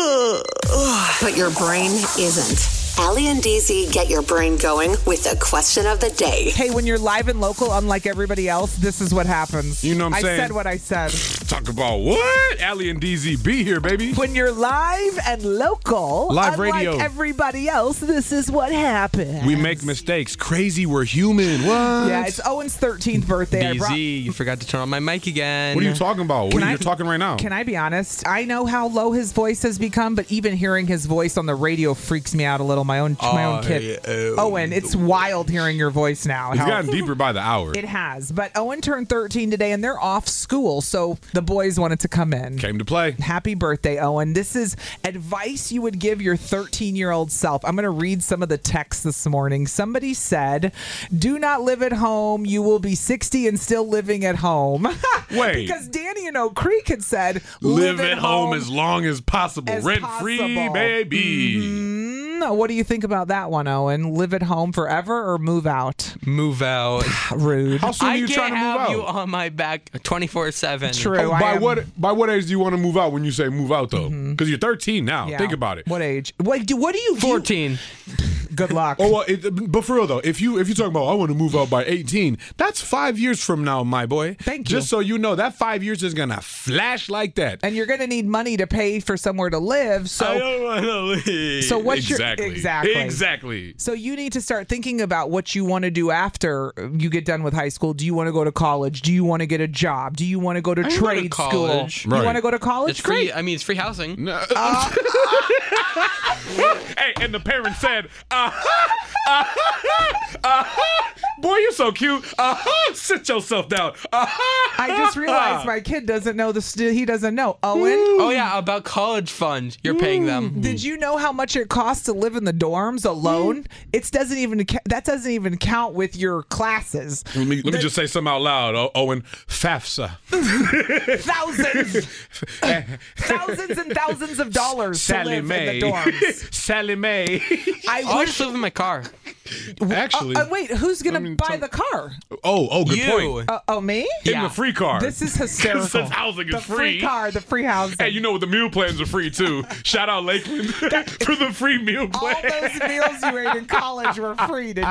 but your brain isn't. Allie and Deezy get your brain going with the question of the day. Hey, when you're live and local, unlike everybody else, this is what happens. You know what I'm I saying? said what I said. Talk about what? Allie and D Z B here, baby. When you're live and local, Live unlike radio. everybody else, this is what happens. We make mistakes. Crazy, we're human. What? Yeah, it's Owen's thirteenth birthday. I B Z, brought- you forgot to turn on my mic again. What are you talking about? What Can are I- you talking right now? Can I be honest? I know how low his voice has become, but even hearing his voice on the radio freaks me out a little. My own, my own Oh, kid. yeah, oh. Owen, it's wild hearing your voice now. It's How- gotten deeper by the hour. It has, but Owen turned thirteen today, and they're off school, so the boys wanted to come in. Came to play. Happy birthday, Owen. This is advice you would give your thirteen-year-old self. I'm going to read some of the texts this morning. Somebody said, do not live at home. You will be sixty and still living at home. Wait. Because Danny in Oak Creek had said, Live at home as long as possible. as Rent free, possible. baby. Mm, what do you think about that one, Owen? Live at home forever or move out? Move out. Rude. How soon I are you can't trying to move have out? you on my back twenty-four seven. True. Oh, I by am- what by what age do you want to move out when you say move out though? Because you're thirteen now. Yeah. Think about it. What age? What do, what do you do? fourteen. Good luck. Oh, well, it, but for real though, if you if you're talking about I want to move out by eighteen, that's five years from now, my boy. Thank you. Just so you know, that five years is gonna flash like that. And you're going to need money to pay for somewhere to live. So I don't want to leave. So what's your- exactly exactly. exactly? So you need to start thinking about what you want to do after you get done with high school. Do you want to go to college? Do you want to get a job? Do you want to go to I can go to trade school? college. You Right. want to go to college? It's free. Great. I mean, it's free housing. No. Hey, and the parent said, uh-huh, uh-huh, uh-huh. Boy, you're so cute. Uh-huh. Sit yourself down. Uh-huh. I just realized my kid doesn't know the st- he doesn't know. Owen, Oh yeah, about college fund. You're paying them. did you know how much it costs to live in the dorms alone? It doesn't even ca- that doesn't even count with your classes. Let me, let me just say something out loud, O- Owen. FAFSA. Thousands, thousands and thousands of dollars Sally to live Mae. in the dorms. Sally Mae. I I'll wish. just live in my car. Actually. Uh, uh, wait, who's gonna I mean, buy some- the car? oh, oh, good You. point. Uh, oh, me? In Yeah. the free car. This is hysterical. Since housing is the free free. car, the free housing. Hey, you know what? The meal plans are free too. Shout out Lakeland for the free meal all plan. those meals you ate in college were free. Did you know?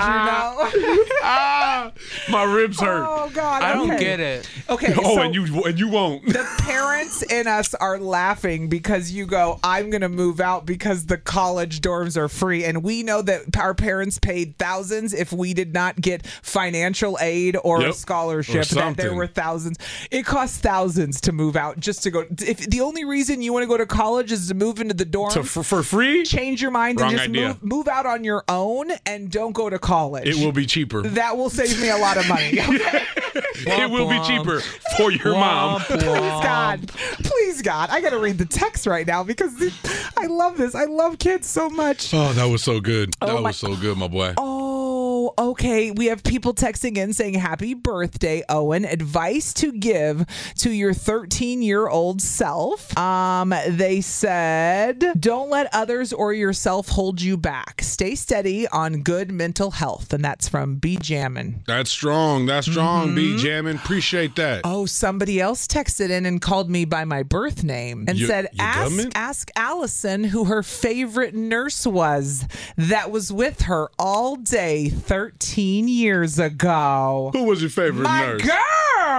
ah, my ribs hurt. Oh God! I don't okay. get it. Okay, oh, so and you and you won't. the parents in us are laughing because you go, I'm going to move out because the college dorms are free. And we know that our parents paid thousands if we did not get financial aid or Yep. a scholarship, Or that there something. were thousands. It costs thousands to move out just to go. If the only reason you want to go to college is to move into the dorms, To, for, for free, change your mind Wrong and just idea. move, move out on your own and don't go to college. it will be cheaper. That will save me a lot of money. Okay? It will be cheaper for your mom. Please God, please God, I gotta read the text right now because th- I love this. I love kids so much. Oh, that was so good. That Oh, my- was so good, my boy. Oh, okay. We have people texting in saying happy birthday, Owen. Advice to give to your thirteen-year-old self. Um, they said, don't let others or yourself hold you back. Stay steady on good mental health. And that's from B Jammin. That's strong. That's strong, B Jammin. Appreciate that. Oh, somebody else texted in and called me by my birth name and You- said, you ask, government? ask Allison who her favorite nurse was that was with her all day thirteen years ago. Who was your favorite My nurse? girl!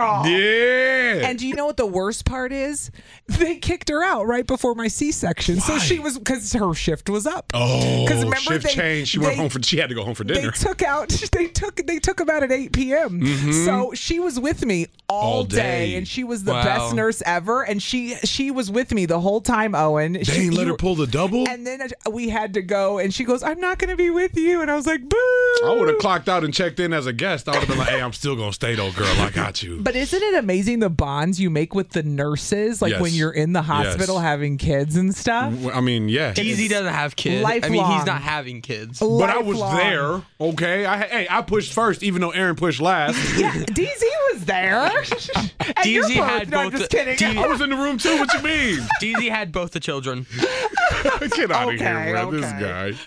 girl. Yeah. And do you know what the worst part is? They kicked her out right before my C-section. So she was, because her shift was up. Oh, remember shift they, changed. She they, went home for. She had to go home for dinner. They took out. They took. They took him out at eight p.m. Mhm. So she was with me all, All day. day. and she was the Wow. best nurse ever. And she she was with me the whole time. Owen. They she, ain't let you- her pull the double. And then we had to go, and she goes, "I'm not going to be with you." And I was like, "Boo!" I would have clocked out and checked in as a guest. I would have been like, "Hey, I'm still gonna stay though, girl. I got you." But isn't it amazing the bonds you make with the nurses, like Yes. when you're in the hospital Yes. having kids and stuff? I mean, yeah. D Z doesn't have kids. I mean, Lifelong. he's not having kids. But I was Lifelong. there, okay? I Hey, I pushed first, even though Aaron pushed last. Yeah, D Z was there. And you're D Z both- had no, I'm both just the- kidding. D- I was in the room too. What you mean? D Z had both the children. Get out of here, Okay, bro. This okay. guy.